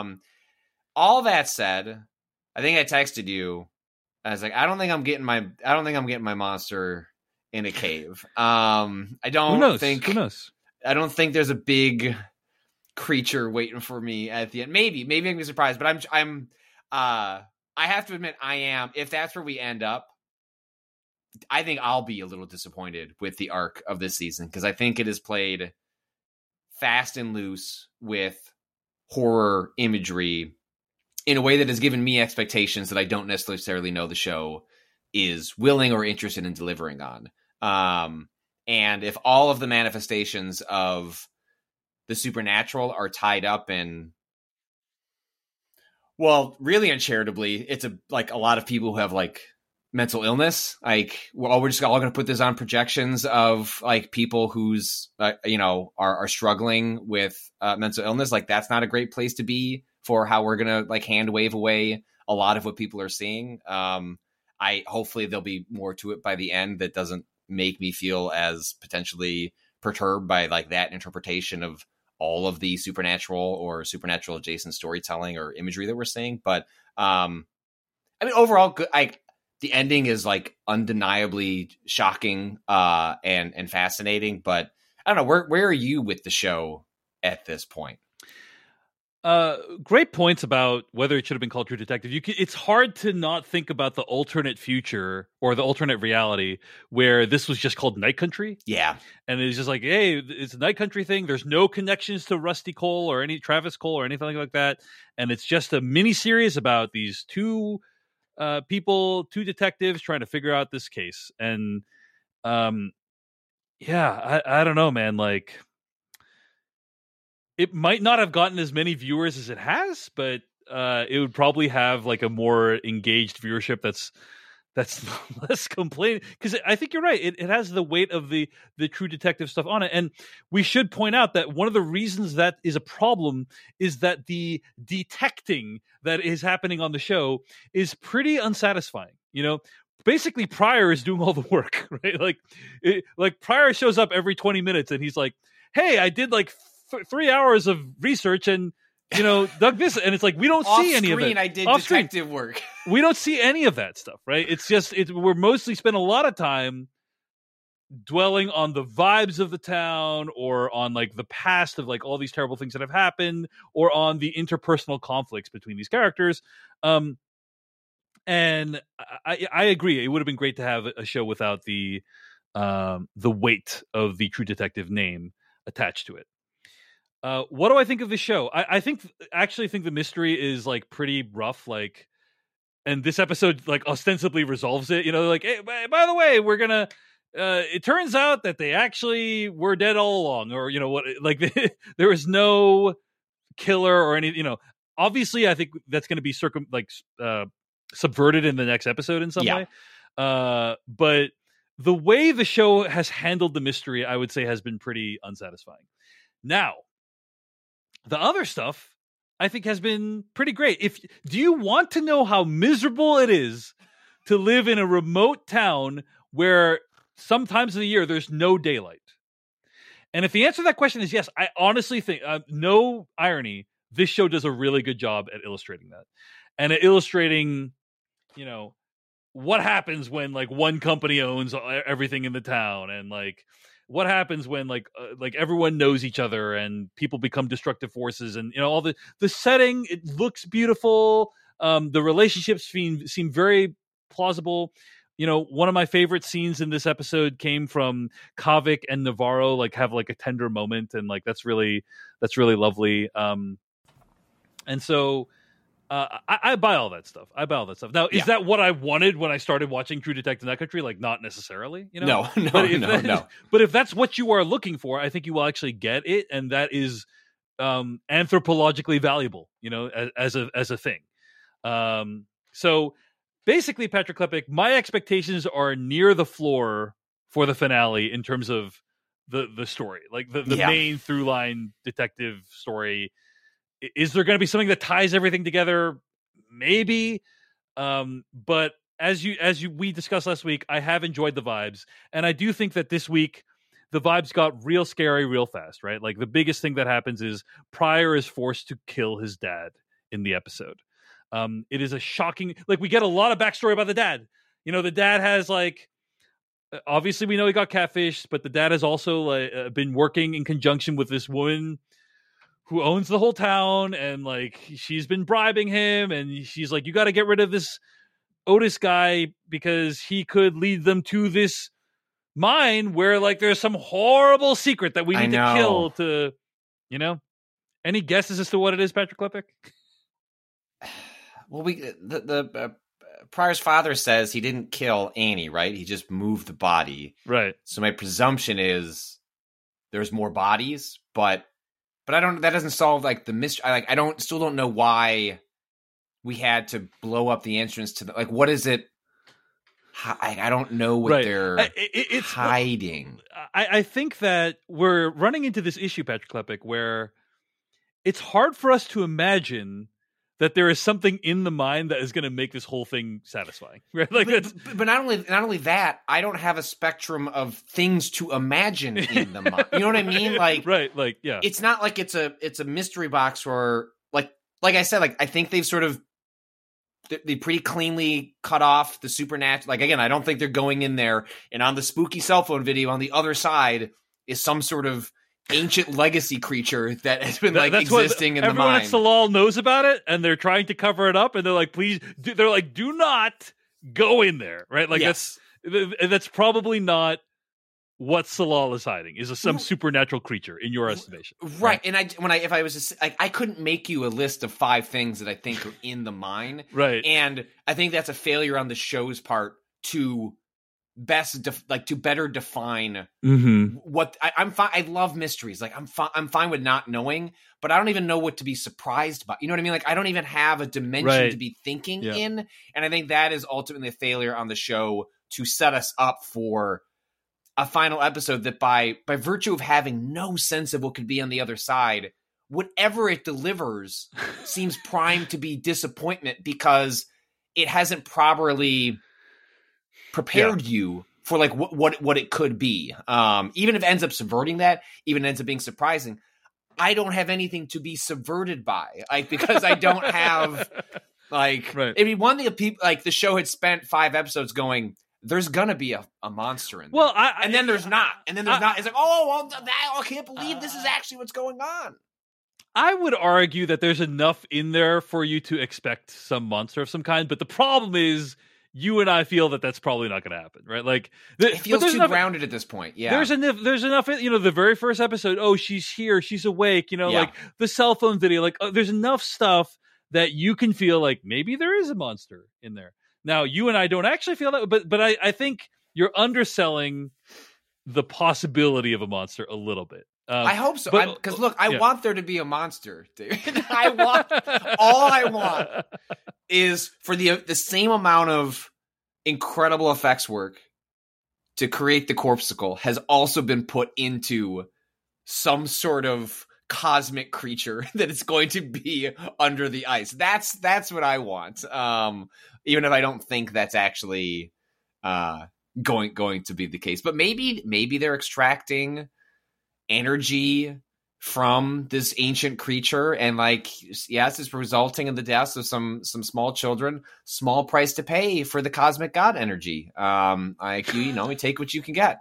S6: All that said, I think I texted you. I was I don't think I'm getting my monster in a cave. Who knows? I don't think there's a big creature waiting for me at the end. Maybe I can be surprised, but I have to admit, I am. If that's where we end up, I think I'll be a little disappointed with the arc of this season, because I think it is played fast and loose with horror imagery in a way that has given me expectations that I don't necessarily know the show is willing or interested in delivering on. And if all of the manifestations of the supernatural are tied up in, well, really uncharitably, it's a lot of people who have mental illness. We're just all going to put this on projections of people who's are struggling with mental illness. That's not a great place to be for how we're going to hand wave away a lot of what people are seeing. Hopefully there'll be more to it by the end that doesn't make me feel as potentially perturbed by that interpretation of all of the supernatural or supernatural adjacent storytelling or imagery that we're seeing. But I mean, overall, good. Like the ending is like undeniably shocking and fascinating. But I don't know, where are you with the show at this point?
S2: Great points about whether it should have been called True Detective. It's hard to not think about the alternate future or the alternate reality where this was just called Night Country.
S6: Yeah.
S2: And it's just like, hey, it's a Night Country thing. There's no connections to Rusty Cole or any Travis Cole or anything like that. And it's just a mini series about these two detectives trying to figure out this case. And I don't know, man. Like, it might not have gotten as many viewers as it has, but it would probably have like a more engaged viewership that's less complaining. Because I think you're right. It has the weight of the True Detective stuff on it. And we should point out that one of the reasons that is a problem is that the detecting that is happening on the show is pretty unsatisfying. You know, basically Pryor is doing all the work, right? Like Pryor shows up every 20 minutes and he's like, hey, I did like 3 hours of research and, you know, dug this. And it's like, we don't see any of it.
S6: I did
S2: Off-screen,
S6: detective work.
S2: We don't see any of that stuff, right? It's just, we're mostly spend a lot of time dwelling on the vibes of the town or on like the past of like all these terrible things that have happened or on the interpersonal conflicts between these characters. And I agree. It would have been great to have a show without the weight of the True Detective name attached to it. What do I think of the show? I actually think the mystery is like pretty rough. Like, and this episode like ostensibly resolves it. You know, like, hey, by the way, we're gonna. It turns out that they actually were dead all along, or you know what? Like, there was no killer or any. You know, obviously, I think that's going to be subverted in the next episode in some way. But the way the show has handled the mystery, I would say, has been pretty unsatisfying. Now, the other stuff, I think, has been pretty great. Do you want to know how miserable it is to live in a remote town where sometimes of the year there's no daylight? And if the answer to that question is yes, I honestly think, no irony, this show does a really good job at illustrating that. And at illustrating, you know, what happens when like one company owns everything in the town, and like what happens when like everyone knows each other and people become destructive forces, and you know, all the setting, it looks beautiful. The relationships seem very plausible. You know, one of my favorite scenes in this episode came from Kavik and Navarro like have like a tender moment, and like that's really lovely. And so I buy all that stuff. Now, is that what I wanted when I started watching True Detective Night Country? Like, not necessarily, you know?
S6: No.
S2: But if that's what you are looking for, I think you will actually get it. And that is anthropologically valuable, you know, as a thing. So basically, Patrick Klepek, my expectations are near the floor for the finale in terms of the story, like the main through line detective story. Is there going to be something that ties everything together? Maybe. But as we discussed last week, I have enjoyed the vibes. And I do think that this week, the vibes got real scary real fast, right? Like the biggest thing that happens is Pryor is forced to kill his dad in the episode. It is a shocking, like we get a lot of backstory about the dad. You know, the dad has like, obviously we know he got catfished, but the dad has also been working in conjunction with this woman who owns the whole town, and like she's been bribing him, and she's like, you got to get rid of this Otis guy because he could lead them to this mine where like there's some horrible secret that we need to kill to, you know. Any guesses as to what it is, Patrick Klepek?
S6: Well, the Pryor's father says he didn't kill Annie, right? He just moved the body,
S2: right?
S6: So my presumption is there's more bodies, but I don't. That doesn't solve like the mystery. Like still don't know why we had to blow up the entrance to the. Like, what is it? I don't know what they're it's hiding.
S2: I think that we're running into this issue, Patrick Klepek, where it's hard for us to imagine that there is something in the mind that is going to make this whole thing satisfying. Right? Like,
S6: but not only that, I don't have a spectrum of things to imagine in the mind. You know what I mean? Like,
S2: right? Like, yeah.
S6: It's not like it's a mystery box where, like I said, like I think they've sort of they pretty cleanly cut off the supernatural. Like, again, I don't think they're going in there. And on the spooky cell phone video on the other side is some sort of ancient legacy creature that has been existing in the
S2: everyone
S6: mind.
S2: at Salal knows about it, and they're trying to cover it up, and they're like, please, they're like, do not go in there, right? Like, that's probably not what Salal is hiding, is some supernatural creature in your estimation.
S6: Right. And if I was just, I couldn't make you a list of 5 things that I think are in the mine.
S2: Right.
S6: And I think that's a failure on the show's part to better define what I'm fine. I love mysteries. Like, I'm fine with not knowing, but I don't even know what to be surprised by. You know what I mean? Like, I don't even have a dimension to be thinking in. And I think that is ultimately a failure on the show to set us up for a final episode that by virtue of having no sense of what could be on the other side, whatever it delivers seems primed to be disappointment because it hasn't properly prepared you for like what it could be. Even if it ends up subverting that, even ends up being surprising, I don't have anything to be subverted by, like, because I don't have like, I mean, one thing people like the show had spent 5 episodes going, there's gonna be a monster in there.
S2: Well,
S6: and then there's not. And then there's not. It's like, oh, well, I can't believe this is actually what's going on.
S2: I would argue that there's enough in there for you to expect some monster of some kind, but the problem is you and I feel that that's probably not going to happen, right? Like,
S6: it feels too grounded at this point. Yeah,
S2: there's enough. You know, the very first episode. Oh, she's here. She's awake. You know, like the cell phone video. Like, there's enough stuff that you can feel like maybe there is a monster in there. Now, you and I don't actually feel that, but I think you're underselling the possibility of a monster a little bit.
S6: I hope so. Because look, I want there to be a monster, David. All I want is for the same amount of incredible effects work to create the Corpsicle has also been put into some sort of cosmic creature that is going to be under the ice. That's what I want. Even if I don't think that's actually going to be the case. But maybe they're extracting energy from this ancient creature, and like, yes, it's resulting in the deaths of some small children. Small price to pay for the cosmic god energy. You take what you can get.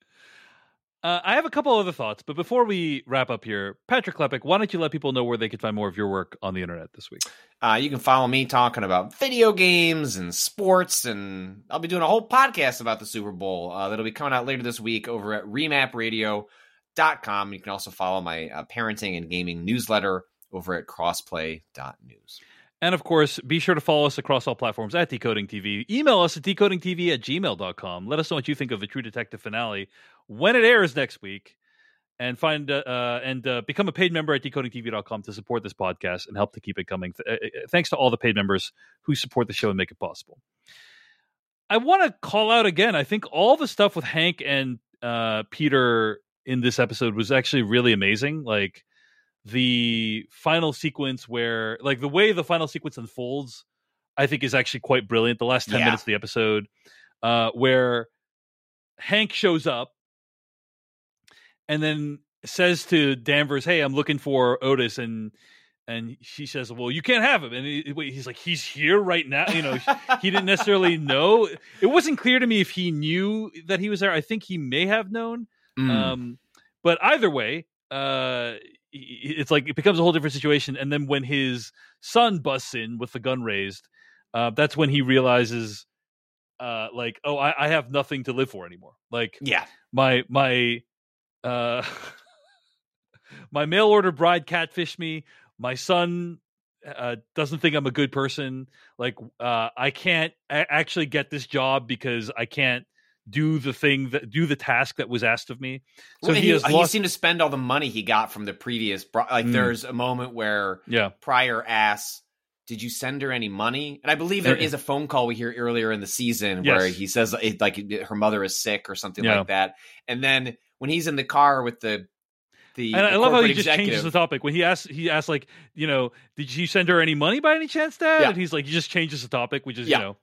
S2: I have a couple other thoughts, but before we wrap up here, Patrick Klepek, why don't you let people know where they can find more of your work on the internet this week?
S6: You can follow me talking about video games and sports, and I'll be doing a whole podcast about the Super Bowl that'll be coming out later this week over at remapradio.com. You can also follow my parenting and gaming newsletter over at crossplay.news.
S2: And of course, be sure to follow us across all platforms at Decoding TV. Email us at decodingtv@gmail.com. Let us know what you think of the True Detective finale when it airs next week, and become a paid member at decodingtv.com to support this podcast and help to keep it coming. Thanks to all the paid members who support the show and make it possible. I want to call out again, I think all the stuff with Hank and Peter in this episode was actually really amazing. Like, the final sequence where, like, the way the final sequence unfolds, I think is actually quite brilliant. The last 10 minutes of the episode, where Hank shows up and then says to Danvers, "Hey, I'm looking for Otis," and she says, "Well, you can't have him." And he's like, "He's here right now." You know, he didn't necessarily know. It wasn't clear to me if he knew that he was there. I think he may have known. But either way, it's like it becomes a whole different situation. And then when his son busts in with the gun raised, that's when he realizes, like, oh, I have nothing to live for anymore. Like, my my mail order bride catfished me. My son doesn't think I'm a good person. Like, I can't actually get this job because I can't do the task that was asked of me. So
S6: well, he seemed to spend all the money he got from the previous. There's a moment where Pryor asks, "Did you send her any money?" And I believe there is a phone call we hear earlier in the season where he says like her mother is sick or something like that. And then when he's in the car with and I love how he just changes the
S2: topic. When he asks like, you know, "Did you send her any money by any chance, Dad?" And he's like, he just changes the topic, which is, you know.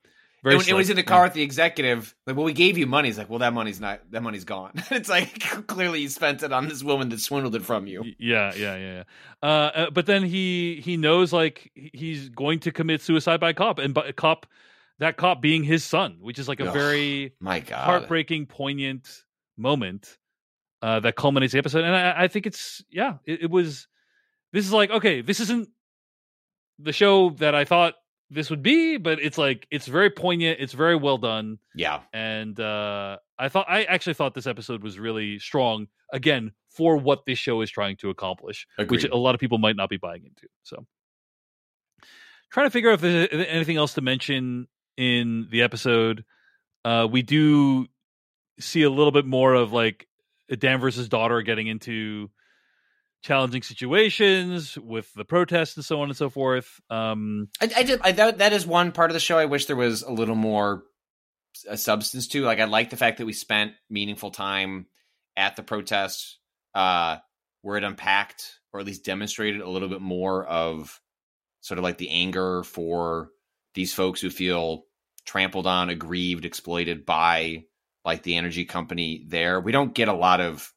S2: Very
S6: and when he's
S2: slick,
S6: in the car with the executive, like, well, we gave you money. He's like, well, that money's gone. It's like, clearly you spent it on this woman that swindled it from you.
S2: Yeah. But then he knows like he's going to commit suicide by cop, and that cop being his son, which is like a very
S6: my God,
S2: heartbreaking, poignant moment that culminates the episode. And I think it was. This is like, okay, this isn't the show that I thought this would be, but it's like, it's very poignant. It's very well done.
S6: Yeah.
S2: And I actually thought this episode was really strong, again, for what this show is trying to accomplish,
S6: Agreed.
S2: which a lot of people might not be buying into. So trying to figure out if there's anything else to mention in the episode. We do see a little bit more of like Danvers' daughter getting into challenging situations with the protests and so on and so forth.
S6: That is one part of the show I wish there was a little more substance to. Like, I like the fact that we spent meaningful time at the protests where it unpacked, or at least demonstrated a little bit more of sort of like the anger for these folks who feel trampled on, aggrieved, exploited by like the energy company there. We don't get a lot of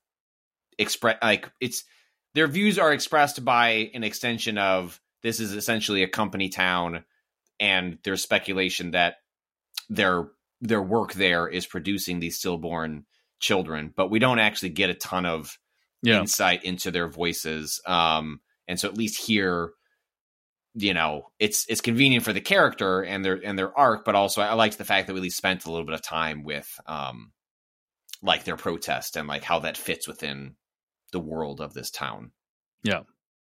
S6: their views are expressed by an extension of, this is essentially a company town, and there's speculation that their work there is producing these stillborn children, but we don't actually get a ton of insight into their voices. And so at least here, you know, it's convenient for the character and their arc, but also I liked the fact that we at least spent a little bit of time with like their protest and like how that fits within the world of this town.
S2: Yeah.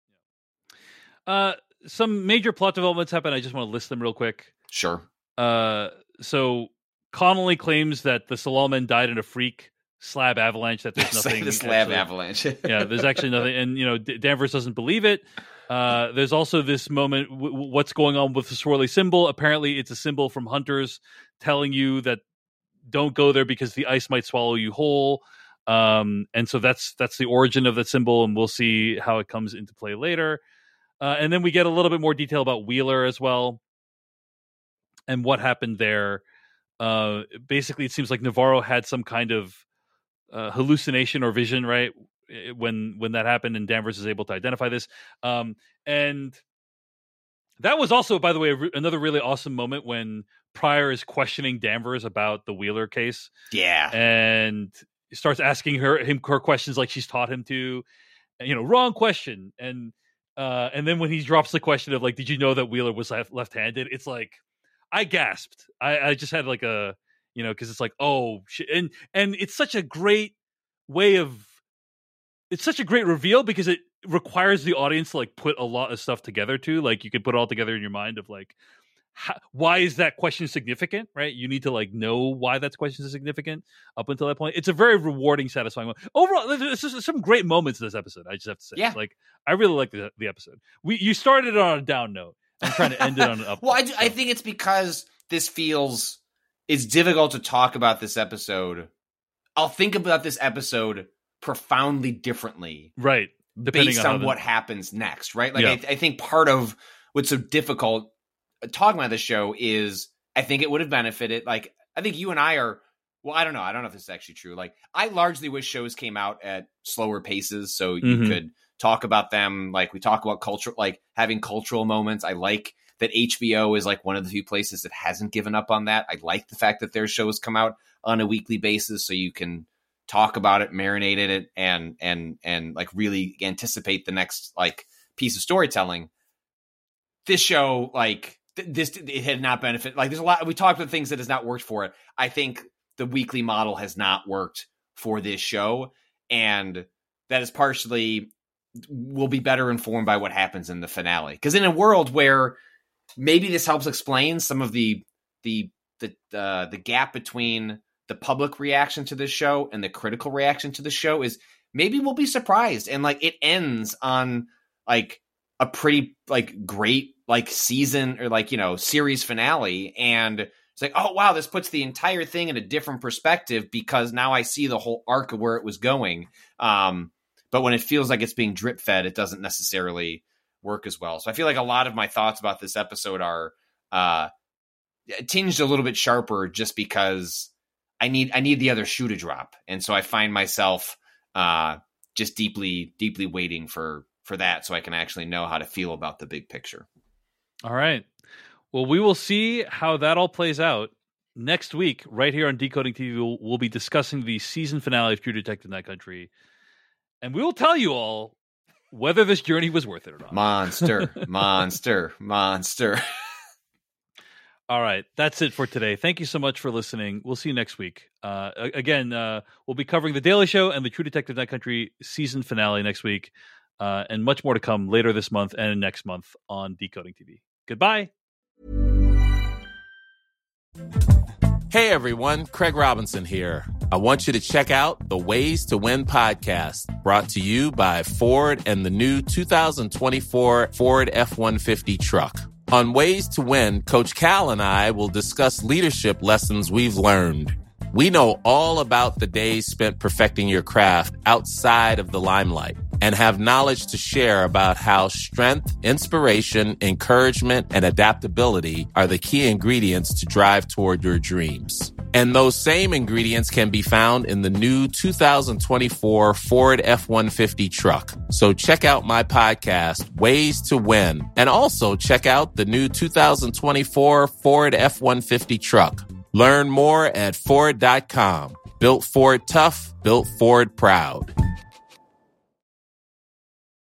S2: Some major plot developments happen. I just want to list them real quick.
S6: Sure.
S2: So Connolly claims that the Salalmen died in a freak slab avalanche, that there's nothing.
S6: The slab avalanche.
S2: Yeah, there's actually nothing. And, you know, Danvers doesn't believe it. There's also this moment, what's going on with the swirly symbol. Apparently it's a symbol from hunters telling you that don't go there because the ice might swallow you whole. And so that's the origin of that symbol, and we'll see how it comes into play later. And then we get a little bit more detail about Wheeler as well and what happened there. Basically, it seems like Navarro had some kind of hallucination or vision, right, when that happened, and Danvers is able to identify this. And that was also, by the way, another really awesome moment when Pryor is questioning Danvers about the Wheeler case.
S6: Yeah.
S2: And starts asking her questions like she's taught him to, you know, wrong question. And then when he drops the question of like, did you know that Wheeler was left-handed? It's like, I gasped. I just had like a, you know, cause it's like, oh shit. And it's such a great it's such a great reveal because it requires the audience to like put a lot of stuff together too. Like you could put it all together in your mind of like, why is that question significant, right? You need to like know why that question is significant up until that point. It's a very rewarding, satisfying moment. Overall, there's some great moments in this episode, I just have to say.
S6: Yeah.
S2: Like, I really like the episode. You started it on a down note. I'm trying to end it on an up.
S6: Well, I think it's because it's difficult to talk about this episode. I'll think about this episode profoundly differently.
S2: Right.
S6: Based on what happens next, right? Like, I think part of what's so difficult talking about this show is I think it would have benefited. Like, I think you and I are, well, I don't know if this is actually true. Like, I largely wish shows came out at slower paces so you could talk about them. Like, we talk about culture, like having cultural moments. I like that HBO is like one of the few places that hasn't given up on that. I like the fact that their shows come out on a weekly basis so you can talk about it, marinate in it, and like really anticipate the next like piece of storytelling. This show, like, it had not benefited. Like, there's a lot, we talked about things that has not worked for it. I think the weekly model has not worked for this show, and that is partially will be better informed by what happens in the finale. Because in a world where maybe this helps explain some of the gap between the public reaction to this show and the critical reaction to the show is maybe we'll be surprised, and like it ends on like a pretty like great like season or like, you know, series finale, and it's like, oh wow, this puts the entire thing in a different perspective because now I see the whole arc of where it was going. But when it feels like it's being drip fed, it doesn't necessarily work as well. So I feel like a lot of my thoughts about this episode are tinged a little bit sharper just because I need the other shoe to drop. And so I find myself just deeply waiting for that so I can actually know how to feel about the big picture.
S2: All right. Well, we will see how that all plays out. Next week, right here on Decoding TV, we'll be discussing the season finale of True Detective Night Country. And we will tell you all whether this journey was worth it or not.
S6: Monster.
S2: All right. That's it for today. Thank you so much for listening. We'll see you next week. Again, we'll be covering The Daily Show and the True Detective Night Country season finale next week. And much more to come later this month and next month on Decoding TV. Goodbye.
S14: Hey everyone, Craig Robinson here. I want you to check out the Ways to Win podcast, brought to you by Ford and the new 2024 Ford F-150 truck. On Ways to Win, Coach Cal and I will discuss leadership lessons we've learned. We know all about the days spent perfecting your craft outside of the limelight and have knowledge to share about how strength, inspiration, encouragement, and adaptability are the key ingredients to drive toward your dreams. And those same ingredients can be found in the new 2024 Ford F-150 truck. So check out my podcast, Ways to Win, and also check out the new 2024 Ford F-150 truck. Learn more at Ford.com. Built Ford tough, built Ford proud.